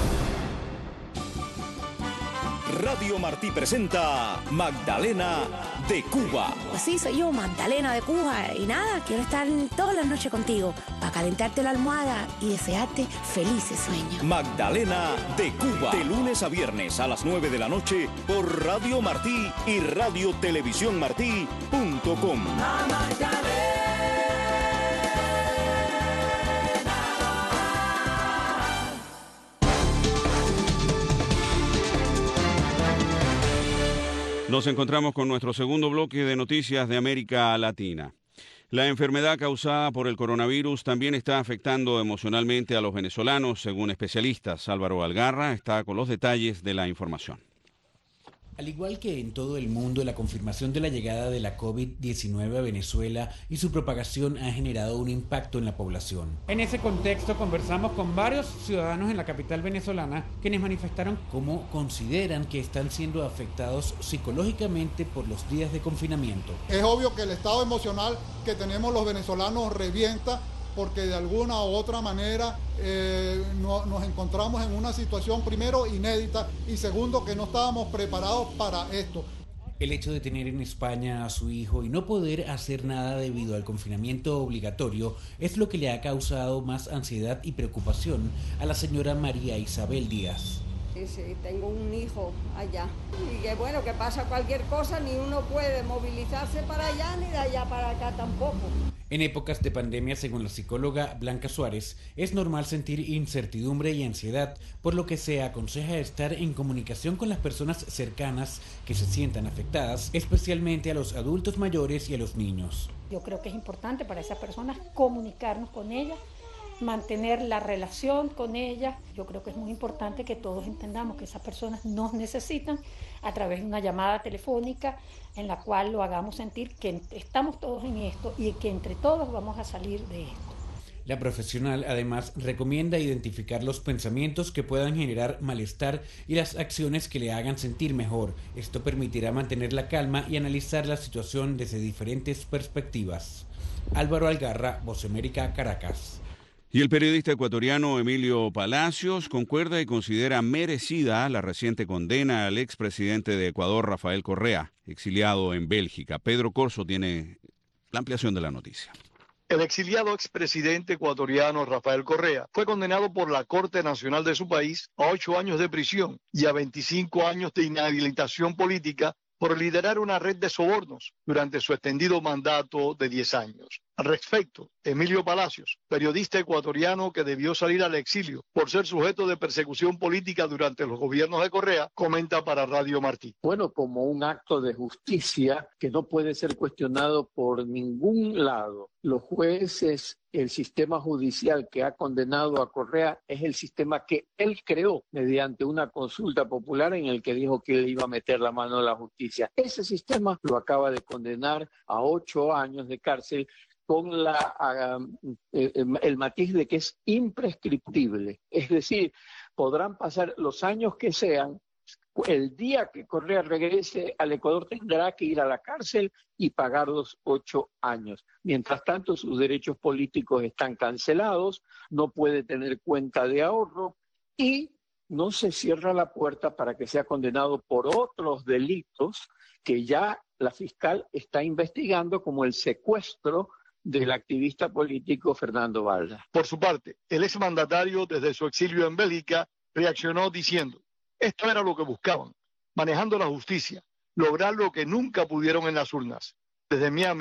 Radio Martí presenta Magdalena de Cuba. Pues sí, soy yo, Magdalena de Cuba. Y nada, quiero estar todas las noches contigo para calentarte la almohada y desearte felices sueños. Magdalena de Cuba. De lunes a viernes a las nueve de la noche por Radio Martí y radio televisión martí punto com. Nos encontramos con nuestro segundo bloque de noticias de América Latina. La enfermedad causada por el coronavirus también está afectando emocionalmente a los venezolanos, según especialistas. Álvaro Algarra está con los detalles de la información. Al igual que en todo el mundo, la confirmación de la llegada de la COVID diecinueve a Venezuela y su propagación ha generado un impacto en la población. En ese contexto conversamos con varios ciudadanos en la capital venezolana quienes manifestaron cómo consideran que están siendo afectados psicológicamente por los días de confinamiento. Es obvio que el estado emocional que tenemos los venezolanos revienta porque de alguna u otra manera eh, no, nos encontramos en una situación primero inédita y segundo que no estábamos preparados para esto. El hecho de tener en España a su hijo y no poder hacer nada debido al confinamiento obligatorio es lo que le ha causado más ansiedad y preocupación a la señora María Isabel Díaz. Sí, sí, tengo un hijo allá y que bueno, que pasa cualquier cosa, ni uno puede movilizarse para allá ni de allá para acá tampoco. En épocas de pandemia, según la psicóloga Blanca Suárez, es normal sentir incertidumbre y ansiedad, por lo que se aconseja estar en comunicación con las personas cercanas que se sientan afectadas, especialmente a los adultos mayores y a los niños. Yo creo que es importante para esas personas comunicarnos con ellas, mantener la relación con ellas. Yo creo que es muy importante que todos entendamos que esas personas nos necesitan a través de una llamada telefónica en la cual lo hagamos sentir que estamos todos en esto y que entre todos vamos a salir de esto. La profesional además recomienda identificar los pensamientos que puedan generar malestar y las acciones que le hagan sentir mejor. Esto permitirá mantener la calma y analizar la situación desde diferentes perspectivas. Álvaro Algarra, Voz América, Caracas. Y el periodista ecuatoriano Emilio Palacios concuerda y considera merecida la reciente condena al expresidente de Ecuador, Rafael Correa, exiliado en Bélgica. Pedro Corso tiene la ampliación de la noticia. El exiliado expresidente ecuatoriano Rafael Correa fue condenado por la Corte Nacional de su país a ocho años de prisión y a veinticinco años de inhabilitación política por liderar una red de sobornos durante su extendido mandato de diez años. Al respecto, Emilio Palacios, periodista ecuatoriano que debió salir al exilio por ser sujeto de persecución política durante los gobiernos de Correa, comenta para Radio Martí. Bueno, como un acto de justicia que no puede ser cuestionado por ningún lado. Los jueces, el sistema judicial que ha condenado a Correa es el sistema que él creó mediante una consulta popular en el que dijo que él iba a meter la mano en la justicia. Ese sistema lo acaba de condenar a ocho años de cárcel con la, uh, el, el matiz de que es imprescriptible. Es decir, podrán pasar los años que sean, el día que Correa regrese al Ecuador tendrá que ir a la cárcel y pagar los ocho años. Mientras tanto, sus derechos políticos están cancelados, no puede tener cuenta de ahorro y no se cierra la puerta para que sea condenado por otros delitos que ya la fiscal está investigando, como el secuestro del activista político Fernando Balda. Por su parte, el exmandatario desde su exilio en Bélgica reaccionó diciendo: esto era lo que buscaban, manejando la justicia, lograr lo que nunca pudieron en las urnas. Desde Miami,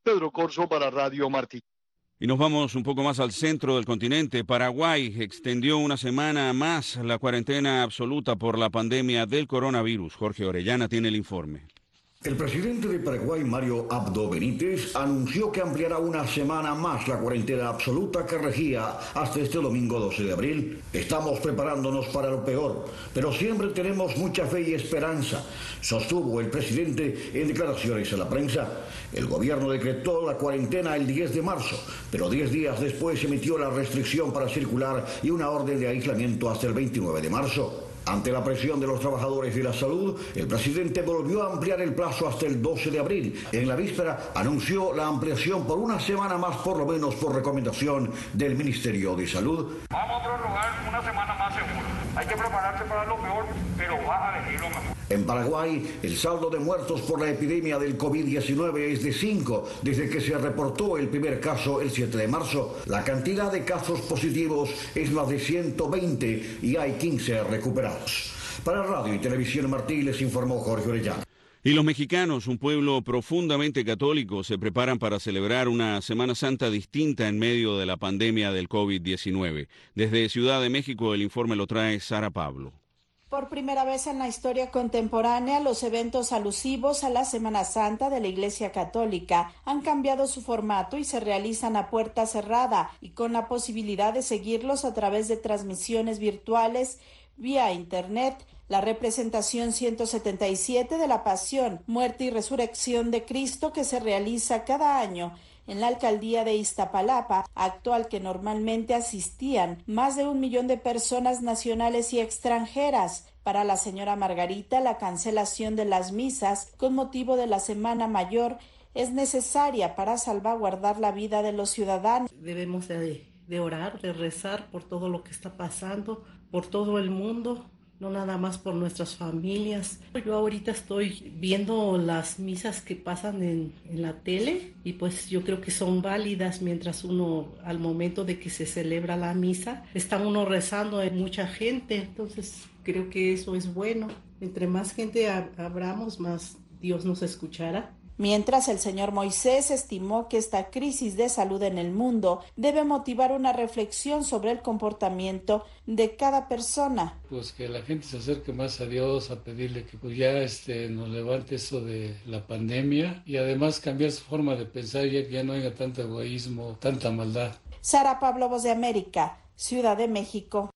Pedro Corso para Radio Martí. Y nos vamos un poco más al centro del continente. Paraguay extendió una semana más la cuarentena absoluta por la pandemia del coronavirus. Jorge Orellana tiene el informe. El presidente de Paraguay, Mario Abdo Benítez, anunció que ampliará una semana más la cuarentena absoluta que regía hasta este domingo doce de abril. Estamos preparándonos para lo peor, pero siempre tenemos mucha fe y esperanza, sostuvo el presidente en declaraciones a la prensa. El gobierno decretó la cuarentena el diez de marzo, pero diez días después emitió la restricción para circular y una orden de aislamiento hasta el veintinueve de marzo. Ante la presión de los trabajadores de la salud, el presidente volvió a ampliar el plazo hasta el doce de abril. En la víspera anunció la ampliación por una semana más, por lo menos por recomendación del Ministerio de Salud. Vamos a prorrogar una semana más seguro. Hay que prepararse para lo peor, pero va a elegir lo mejor. En Paraguay, el saldo de muertos por la epidemia del COVID diecinueve es de cinco, desde que se reportó el primer caso el siete de marzo. La cantidad de casos positivos es más de ciento veinte y hay quince recuperados. Para Radio y Televisión Martí les informó Jorge Orellana. Y los mexicanos, un pueblo profundamente católico, se preparan para celebrar una Semana Santa distinta en medio de la pandemia del COVID diecinueve. Desde Ciudad de México, el informe lo trae Sara Pablo. Por primera vez en la historia contemporánea, los eventos alusivos a la Semana Santa de la Iglesia Católica han cambiado su formato y se realizan a puerta cerrada y con la posibilidad de seguirlos a través de transmisiones virtuales vía Internet. La representación ciento setenta y siete de la Pasión, Muerte y Resurrección de Cristo, que se realiza cada año en la alcaldía de Iztapalapa, acto al que normalmente asistían más de un millón de personas nacionales y extranjeras. Para la señora Margarita, la cancelación de las misas con motivo de la Semana Mayor es necesaria para salvaguardar la vida de los ciudadanos. Debemos de, de orar, de rezar por todo lo que está pasando, por todo el mundo, no nada más por nuestras familias. Yo ahorita estoy viendo las misas que pasan en, en la tele y pues yo creo que son válidas mientras uno, al momento de que se celebra la misa, está uno rezando en mucha gente, entonces creo que eso es bueno. Entre más gente abramos, más Dios nos escuchará. Mientras, el señor Moisés estimó que esta crisis de salud en el mundo debe motivar una reflexión sobre el comportamiento de cada persona. Pues que la gente se acerque más a Dios, a pedirle que pues ya este, nos levante eso de la pandemia y además cambiar su forma de pensar, ya que ya no haya tanto egoísmo, tanta maldad. Sara Pablo, Voz de América, Ciudad de México.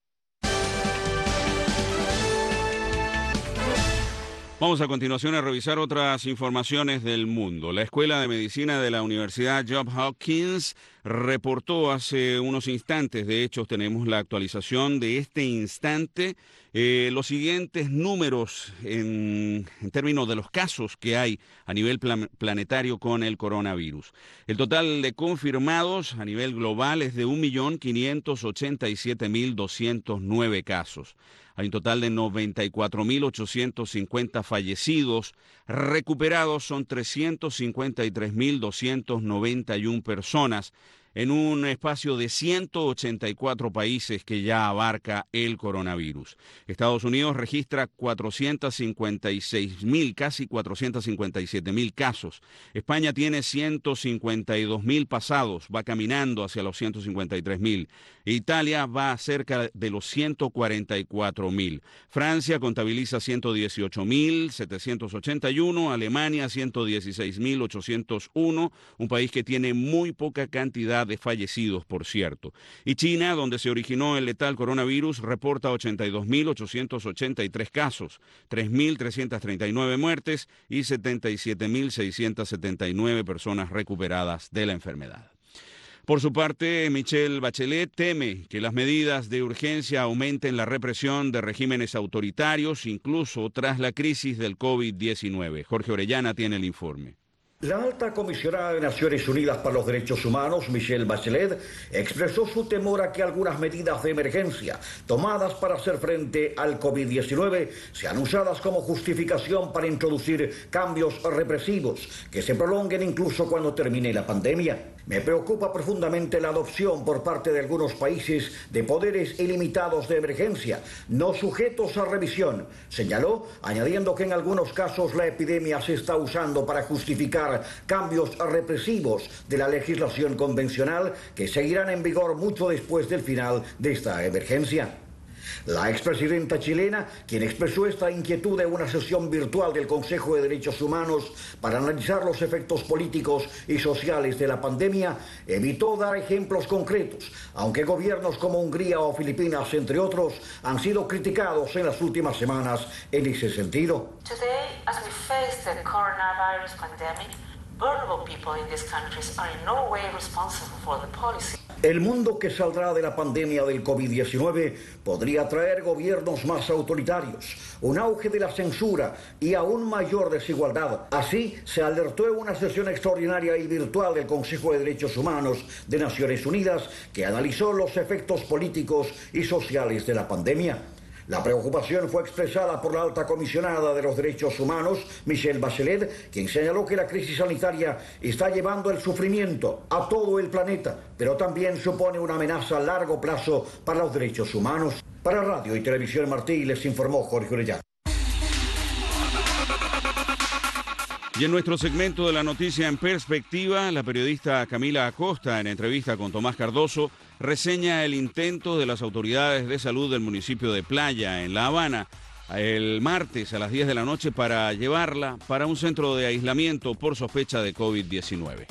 Vamos a continuación a revisar otras informaciones del mundo. La Escuela de Medicina de la Universidad Johns Hopkins reportó hace unos instantes, de hecho tenemos la actualización de este instante, eh, los siguientes números en, en términos de los casos que hay a nivel plan, planetario con el coronavirus. El total de confirmados a nivel global es de un millón quinientos ochenta y siete mil doscientos nueve casos. Hay un total de noventa y cuatro mil ochocientos cincuenta fallecidos. Recuperados son trescientos cincuenta y tres mil doscientos noventa y una personas en un espacio de ciento ochenta y cuatro países que ya abarca el coronavirus. Estados Unidos registra cuatrocientos cincuenta y seis mil, casi cuatrocientos cincuenta y siete mil casos. España tiene ciento cincuenta y dos mil pasados, va caminando hacia los ciento cincuenta y tres mil. Italia va cerca de los ciento cuarenta y cuatro mil. Francia contabiliza ciento dieciocho mil setecientos ochenta y uno, Alemania ciento dieciséis mil ochocientos uno, un país que tiene muy poca cantidad de fallecidos, por cierto. Y China, donde se originó el letal coronavirus, reporta ochenta y dos mil ochocientos ochenta y tres casos, tres mil trescientos treinta y nueve muertes y setenta y siete mil seiscientos setenta y nueve personas recuperadas de la enfermedad. Por su parte, Michelle Bachelet teme que las medidas de urgencia aumenten la represión de regímenes autoritarios, incluso tras la crisis del COVID diecinueve. Jorge Orellana tiene el informe. La alta comisionada de Naciones Unidas para los Derechos Humanos, Michelle Bachelet, expresó su temor a que algunas medidas de emergencia tomadas para hacer frente al COVID diecinueve sean usadas como justificación para introducir cambios represivos que se prolonguen incluso cuando termine la pandemia. Me preocupa profundamente la adopción por parte de algunos países de poderes ilimitados de emergencia, no sujetos a revisión, señaló, añadiendo que en algunos casos la epidemia se está usando para justificar cambios represivos de la legislación convencional que seguirán en vigor mucho después del final de esta emergencia. La expresidenta chilena, quien expresó esta inquietud en una sesión virtual del Consejo de Derechos Humanos para analizar los efectos políticos y sociales de la pandemia, evitó dar ejemplos concretos, aunque gobiernos como Hungría o Filipinas, entre otros, han sido criticados en las últimas semanas en ese sentido. Today, as we face the coronavirus pandemic, vulnerable people in these countries are in no way responsible for the policy. El mundo que saldrá de la pandemia del COVID diecinueve podría traer gobiernos más autoritarios, un auge de la censura y aún mayor desigualdad. Así se alertó en una sesión extraordinaria y virtual del Consejo de Derechos Humanos de Naciones Unidas que analizó los efectos políticos y sociales de la pandemia. La preocupación fue expresada por la alta comisionada de los derechos humanos, Michelle Bachelet, quien señaló que la crisis sanitaria está llevando el sufrimiento a todo el planeta, pero también supone una amenaza a largo plazo para los derechos humanos. Para Radio y Televisión Martí les informó Jorge Orellana. Y en nuestro segmento de la noticia en perspectiva, la periodista Camila Acosta, en entrevista con Tomás Cardoso, reseña el intento de las autoridades de salud del municipio de Playa, en La Habana, el martes a las diez de la noche para llevarla para un centro de aislamiento por sospecha de COVID diecinueve.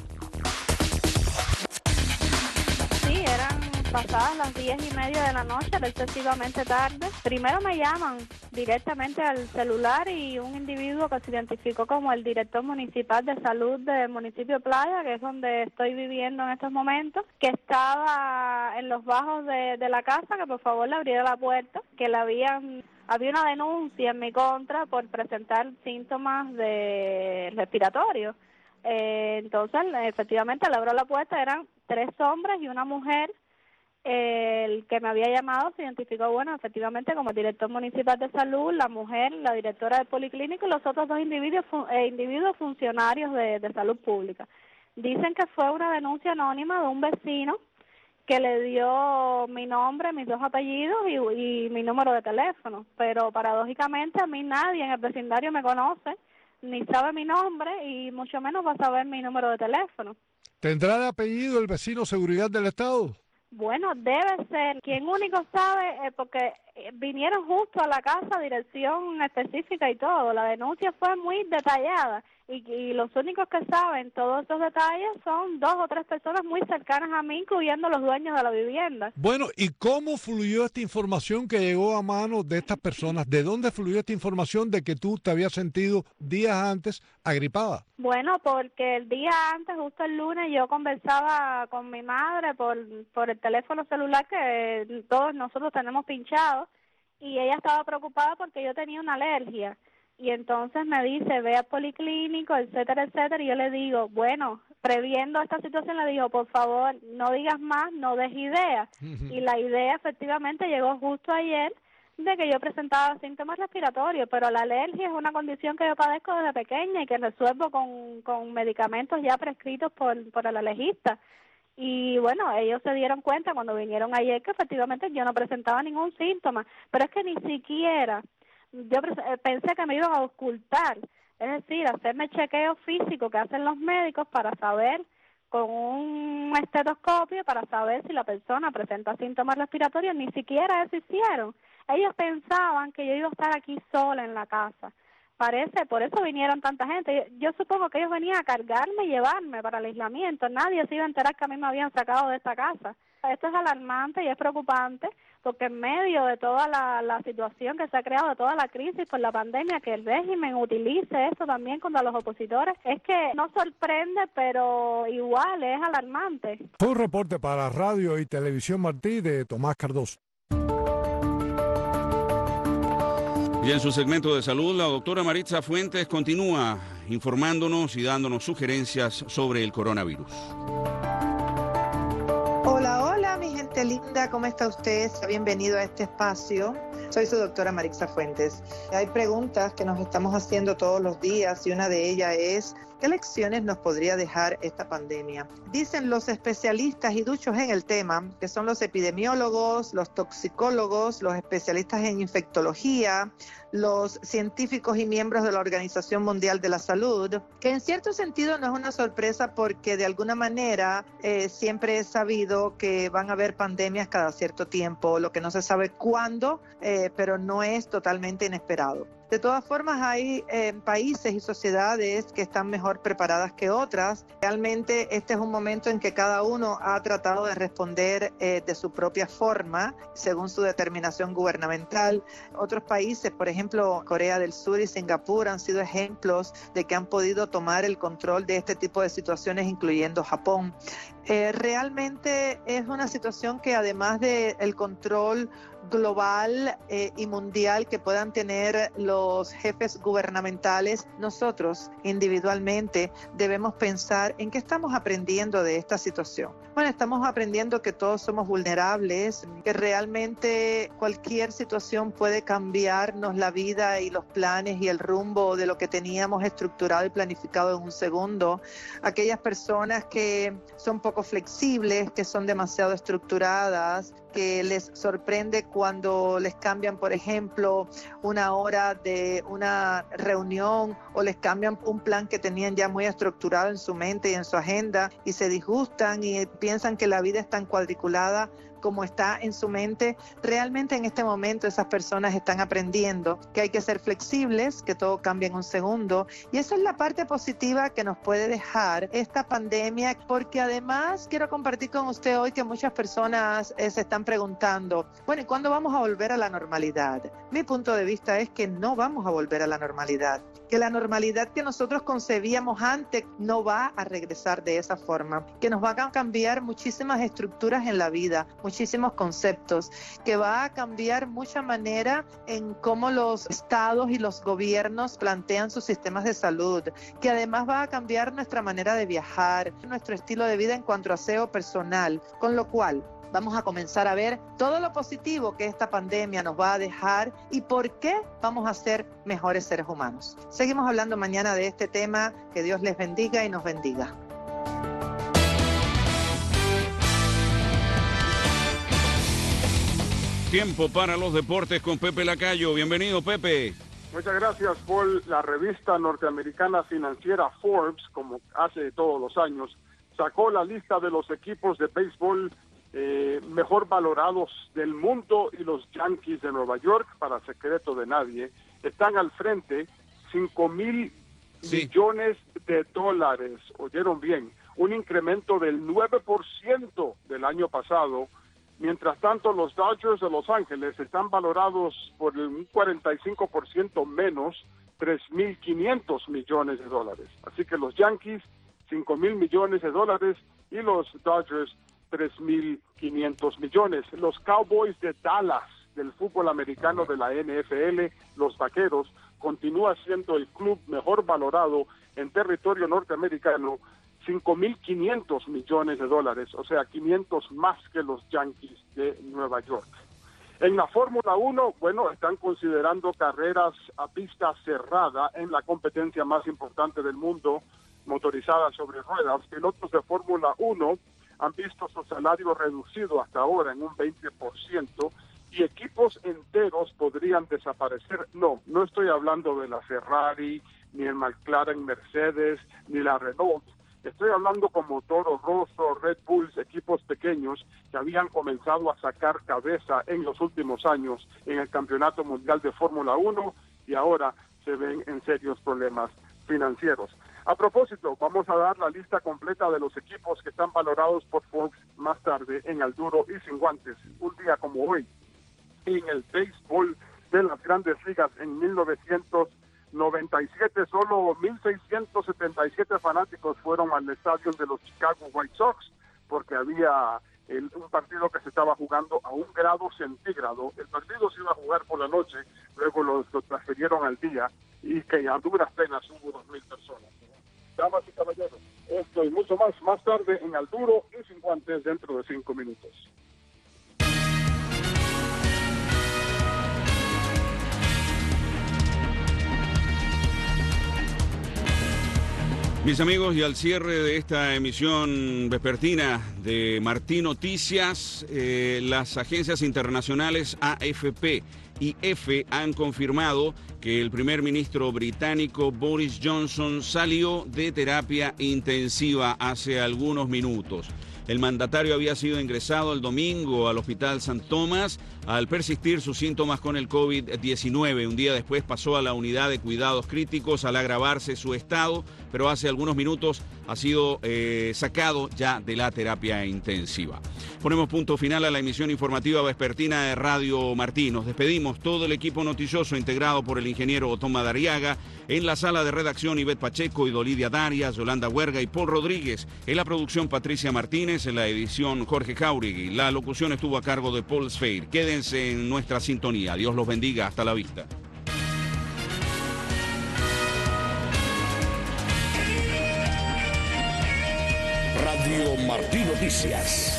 Sí, eran pasadas las diez y media de la noche, era excesivamente tarde. Primero me llaman directamente al celular y un individuo que se identificó como el director municipal de salud del municipio de Playa, que es donde estoy viviendo en estos momentos, que estaba en los bajos de, de la casa, que por favor le abriera la puerta, que le habían... Había una denuncia en mi contra por presentar síntomas de respiratorios. Eh, entonces, efectivamente, le abrió la puerta, eran tres hombres y una mujer. El que me había llamado se identificó, bueno, efectivamente como el director municipal de salud, la mujer, la directora del policlínico y los otros dos individuos, eh, individuos funcionarios de, de salud pública. Dicen que fue una denuncia anónima de un vecino que le dio mi nombre, mis dos apellidos y, y mi número de teléfono, pero paradójicamente a mí nadie en el vecindario me conoce, ni sabe mi nombre y mucho menos va a saber mi número de teléfono. ¿Tendrá de apellido el vecino Seguridad del Estado? Bueno, debe ser. Quien único sabe, eh, porque vinieron justo a la casa, dirección específica y todo. La denuncia fue muy detallada y, y los únicos que saben todos esos detalles son dos o tres personas muy cercanas a mí, incluyendo los dueños de la vivienda. Bueno, ¿y cómo fluyó esta información que llegó a manos de estas personas? ¿De dónde fluyó esta información de que tú te habías sentido días antes agripada? Bueno, porque el día antes, justo el lunes, yo conversaba con mi madre por, por el teléfono celular que todos nosotros tenemos pinchado y ella estaba preocupada porque yo tenía una alergia y entonces me dice, ve al policlínico, etcétera, etcétera, y yo le digo, bueno, previendo esta situación, le digo, por favor, no digas más, no des ideas. Y la idea efectivamente llegó justo ayer de que yo presentaba síntomas respiratorios, pero la alergia es una condición que yo padezco desde pequeña y que resuelvo con, con medicamentos ya prescritos por, por el alergista. Y bueno, ellos se dieron cuenta cuando vinieron ayer que efectivamente yo no presentaba ningún síntoma, pero es que ni siquiera, yo pensé que me iban a ocultar, es decir, hacerme chequeo físico que hacen los médicos para saber con un estetoscopio para saber si la persona presenta síntomas respiratorios, ni siquiera eso hicieron. Ellos pensaban que yo iba a estar aquí sola en la casa. Parece, por eso vinieron tanta gente. Yo, yo supongo que ellos venían a cargarme y llevarme para el aislamiento. Nadie se iba a enterar que a mí me habían sacado de esta casa. Esto es alarmante y es preocupante porque en medio de toda la, la situación que se ha creado, de toda la crisis por la pandemia, que el régimen utilice eso también contra los opositores, es que no sorprende, pero igual es alarmante. Fue un reporte para Radio y Televisión Martí de Tomás Cardoso. Y en su segmento de salud, la doctora Maritza Fuentes continúa informándonos y dándonos sugerencias sobre el coronavirus. Hola, hola, mi gente linda, ¿cómo está usted? Bienvenido a este espacio. Soy su doctora Marixa Fuentes. Hay preguntas que nos estamos haciendo todos los días y una de ellas es, ¿qué lecciones nos podría dejar esta pandemia? Dicen los especialistas y duchos en el tema, que son los epidemiólogos, los toxicólogos, los especialistas en infectología, los científicos y miembros de la Organización Mundial de la Salud, que en cierto sentido no es una sorpresa porque de alguna manera eh, siempre he sabido que van a haber pandemias cada cierto tiempo, lo que no se sabe cuándo, eh, pero no es totalmente inesperado. De todas formas, hay eh, países y sociedades que están mejor preparadas que otras. Realmente este es un momento en que cada uno ha tratado de responder eh, de su propia forma, según su determinación gubernamental. Otros países, por ejemplo, Corea del Sur y Singapur, han sido ejemplos de que han podido tomar el control de este tipo de situaciones, incluyendo Japón. Eh, realmente es una situación que, además del control global eh, y mundial que puedan tener los jefes gubernamentales, nosotros individualmente debemos pensar en qué estamos aprendiendo de esta situación. Bueno, estamos aprendiendo que todos somos vulnerables, que realmente cualquier situación puede cambiarnos la vida y los planes y el rumbo de lo que teníamos estructurado y planificado en un segundo. Aquellas personas que son poco flexibles, que son demasiado estructuradas, que les sorprende cuando les cambian, por ejemplo, una hora de una reunión o les cambian un plan que tenían ya muy estructurado en su mente y en su agenda y se disgustan y piensan que la vida es tan cuadriculada como está en su mente. Realmente en este momento esas personas están aprendiendo que hay que ser flexibles, que todo cambia en un segundo, y esa es la parte positiva que nos puede dejar esta pandemia, porque además quiero compartir con usted hoy que muchas personas eh, se están preguntando, bueno, ¿y cuándo vamos a volver a la normalidad? Mi punto de vista es que no vamos a volver a la normalidad, que la normalidad que nosotros concebíamos antes no va a regresar de esa forma, que nos van a cambiar muchísimas estructuras en la vida, muchísimos conceptos, que va a cambiar mucha manera en cómo los estados y los gobiernos plantean sus sistemas de salud, que además va a cambiar nuestra manera de viajar, nuestro estilo de vida en cuanto a aseo personal, con lo cual vamos a comenzar a ver todo lo positivo que esta pandemia nos va a dejar y por qué vamos a ser mejores seres humanos. Seguimos hablando mañana de este tema. Que Dios les bendiga y nos bendiga. Tiempo para los deportes con Pepe Lacayo. Bienvenido, Pepe. Muchas gracias, Paul. La revista norteamericana financiera Forbes, como hace todos los años, sacó la lista de los equipos de béisbol eh, mejor valorados del mundo, y los Yankees de Nueva York, para secreto de nadie, están al frente cinco mil sí. millones de dólares. Oyeron bien, un incremento del nueve por ciento del año pasado. Mientras tanto, los Dodgers de Los Ángeles están valorados por un cuarenta y cinco por ciento menos, tres mil quinientos millones de dólares. Así que los Yankees, cinco mil millones de dólares, y los Dodgers, tres mil quinientos millones. Los Cowboys de Dallas, del fútbol americano de la N F L, los Vaqueros, continúa siendo el club mejor valorado en territorio norteamericano, cinco mil quinientos millones de dólares, o sea, quinientos más que los Yankees de Nueva York. En la Fórmula uno, bueno, están considerando carreras a pista cerrada en la competencia más importante del mundo, motorizada sobre ruedas. Pilotos de Fórmula uno han visto su salario reducido hasta ahora en un veinte por ciento, y equipos enteros podrían desaparecer. No, no estoy hablando de la Ferrari, ni el McLaren Mercedes, ni la Renault. Estoy hablando como Toro Rosso, Red Bulls, equipos pequeños que habían comenzado a sacar cabeza en los últimos años en el Campeonato Mundial de Fórmula uno, y ahora se ven en serios problemas financieros. A propósito, vamos a dar la lista completa de los equipos que están valorados por Forbes más tarde en Al Duro y Sin Guantes, un día como hoy. En el béisbol de las Grandes Ligas, en mil novecientos noventa y siete, solo mil seiscientos setenta y siete fanáticos fueron al estadio de los Chicago White Sox, porque había el, un partido que se estaba jugando a un grado centígrado. El partido se iba a jugar por la noche, luego lo, lo transfirieron al día, y que a duras penas hubo dos mil personas. Damas y caballeros, esto y mucho más, más tarde en Al Duro y Sin Guantes, dentro de cinco minutos. Mis amigos, y al cierre de esta emisión vespertina de Martí Noticias, eh, las agencias internacionales A F P y EFE han confirmado que el primer ministro británico Boris Johnson salió de terapia intensiva hace algunos minutos. El mandatario había sido ingresado el domingo al Hospital Saint Thomas al persistir sus síntomas con el COVID diecinueve. Un día después pasó a la unidad de cuidados críticos al agravarse su estado, pero hace algunos minutos ha sido eh, sacado ya de la terapia intensiva. Ponemos punto final a la emisión informativa vespertina de Radio Martí. Nos despedimos todo el equipo noticioso integrado por el ingeniero Otón Madariaga, en la sala de redacción Ivette Pacheco y Dolidia Darias, Yolanda Huerga y Paul Rodríguez, en la producción Patricia Martínez, en la edición Jorge Jauregui. La locución estuvo a cargo de Paul Sfeir. Quédense en nuestra sintonía. Dios los bendiga. Hasta la vista. Radio Martí Noticias.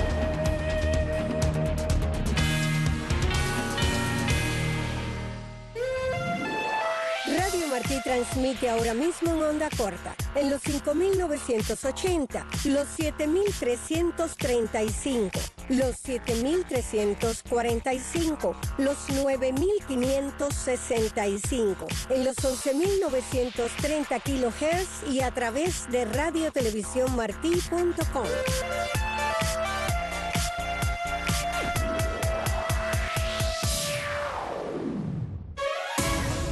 Radio Martí transmite ahora mismo en onda corta, en los cinco mil novecientos ochenta, los siete mil trescientos treinta y cinco, los siete mil trescientos cuarenta y cinco, los nueve mil quinientos sesenta y cinco, en los once mil novecientos treinta kilohertz y a través de radio televisión martí punto com.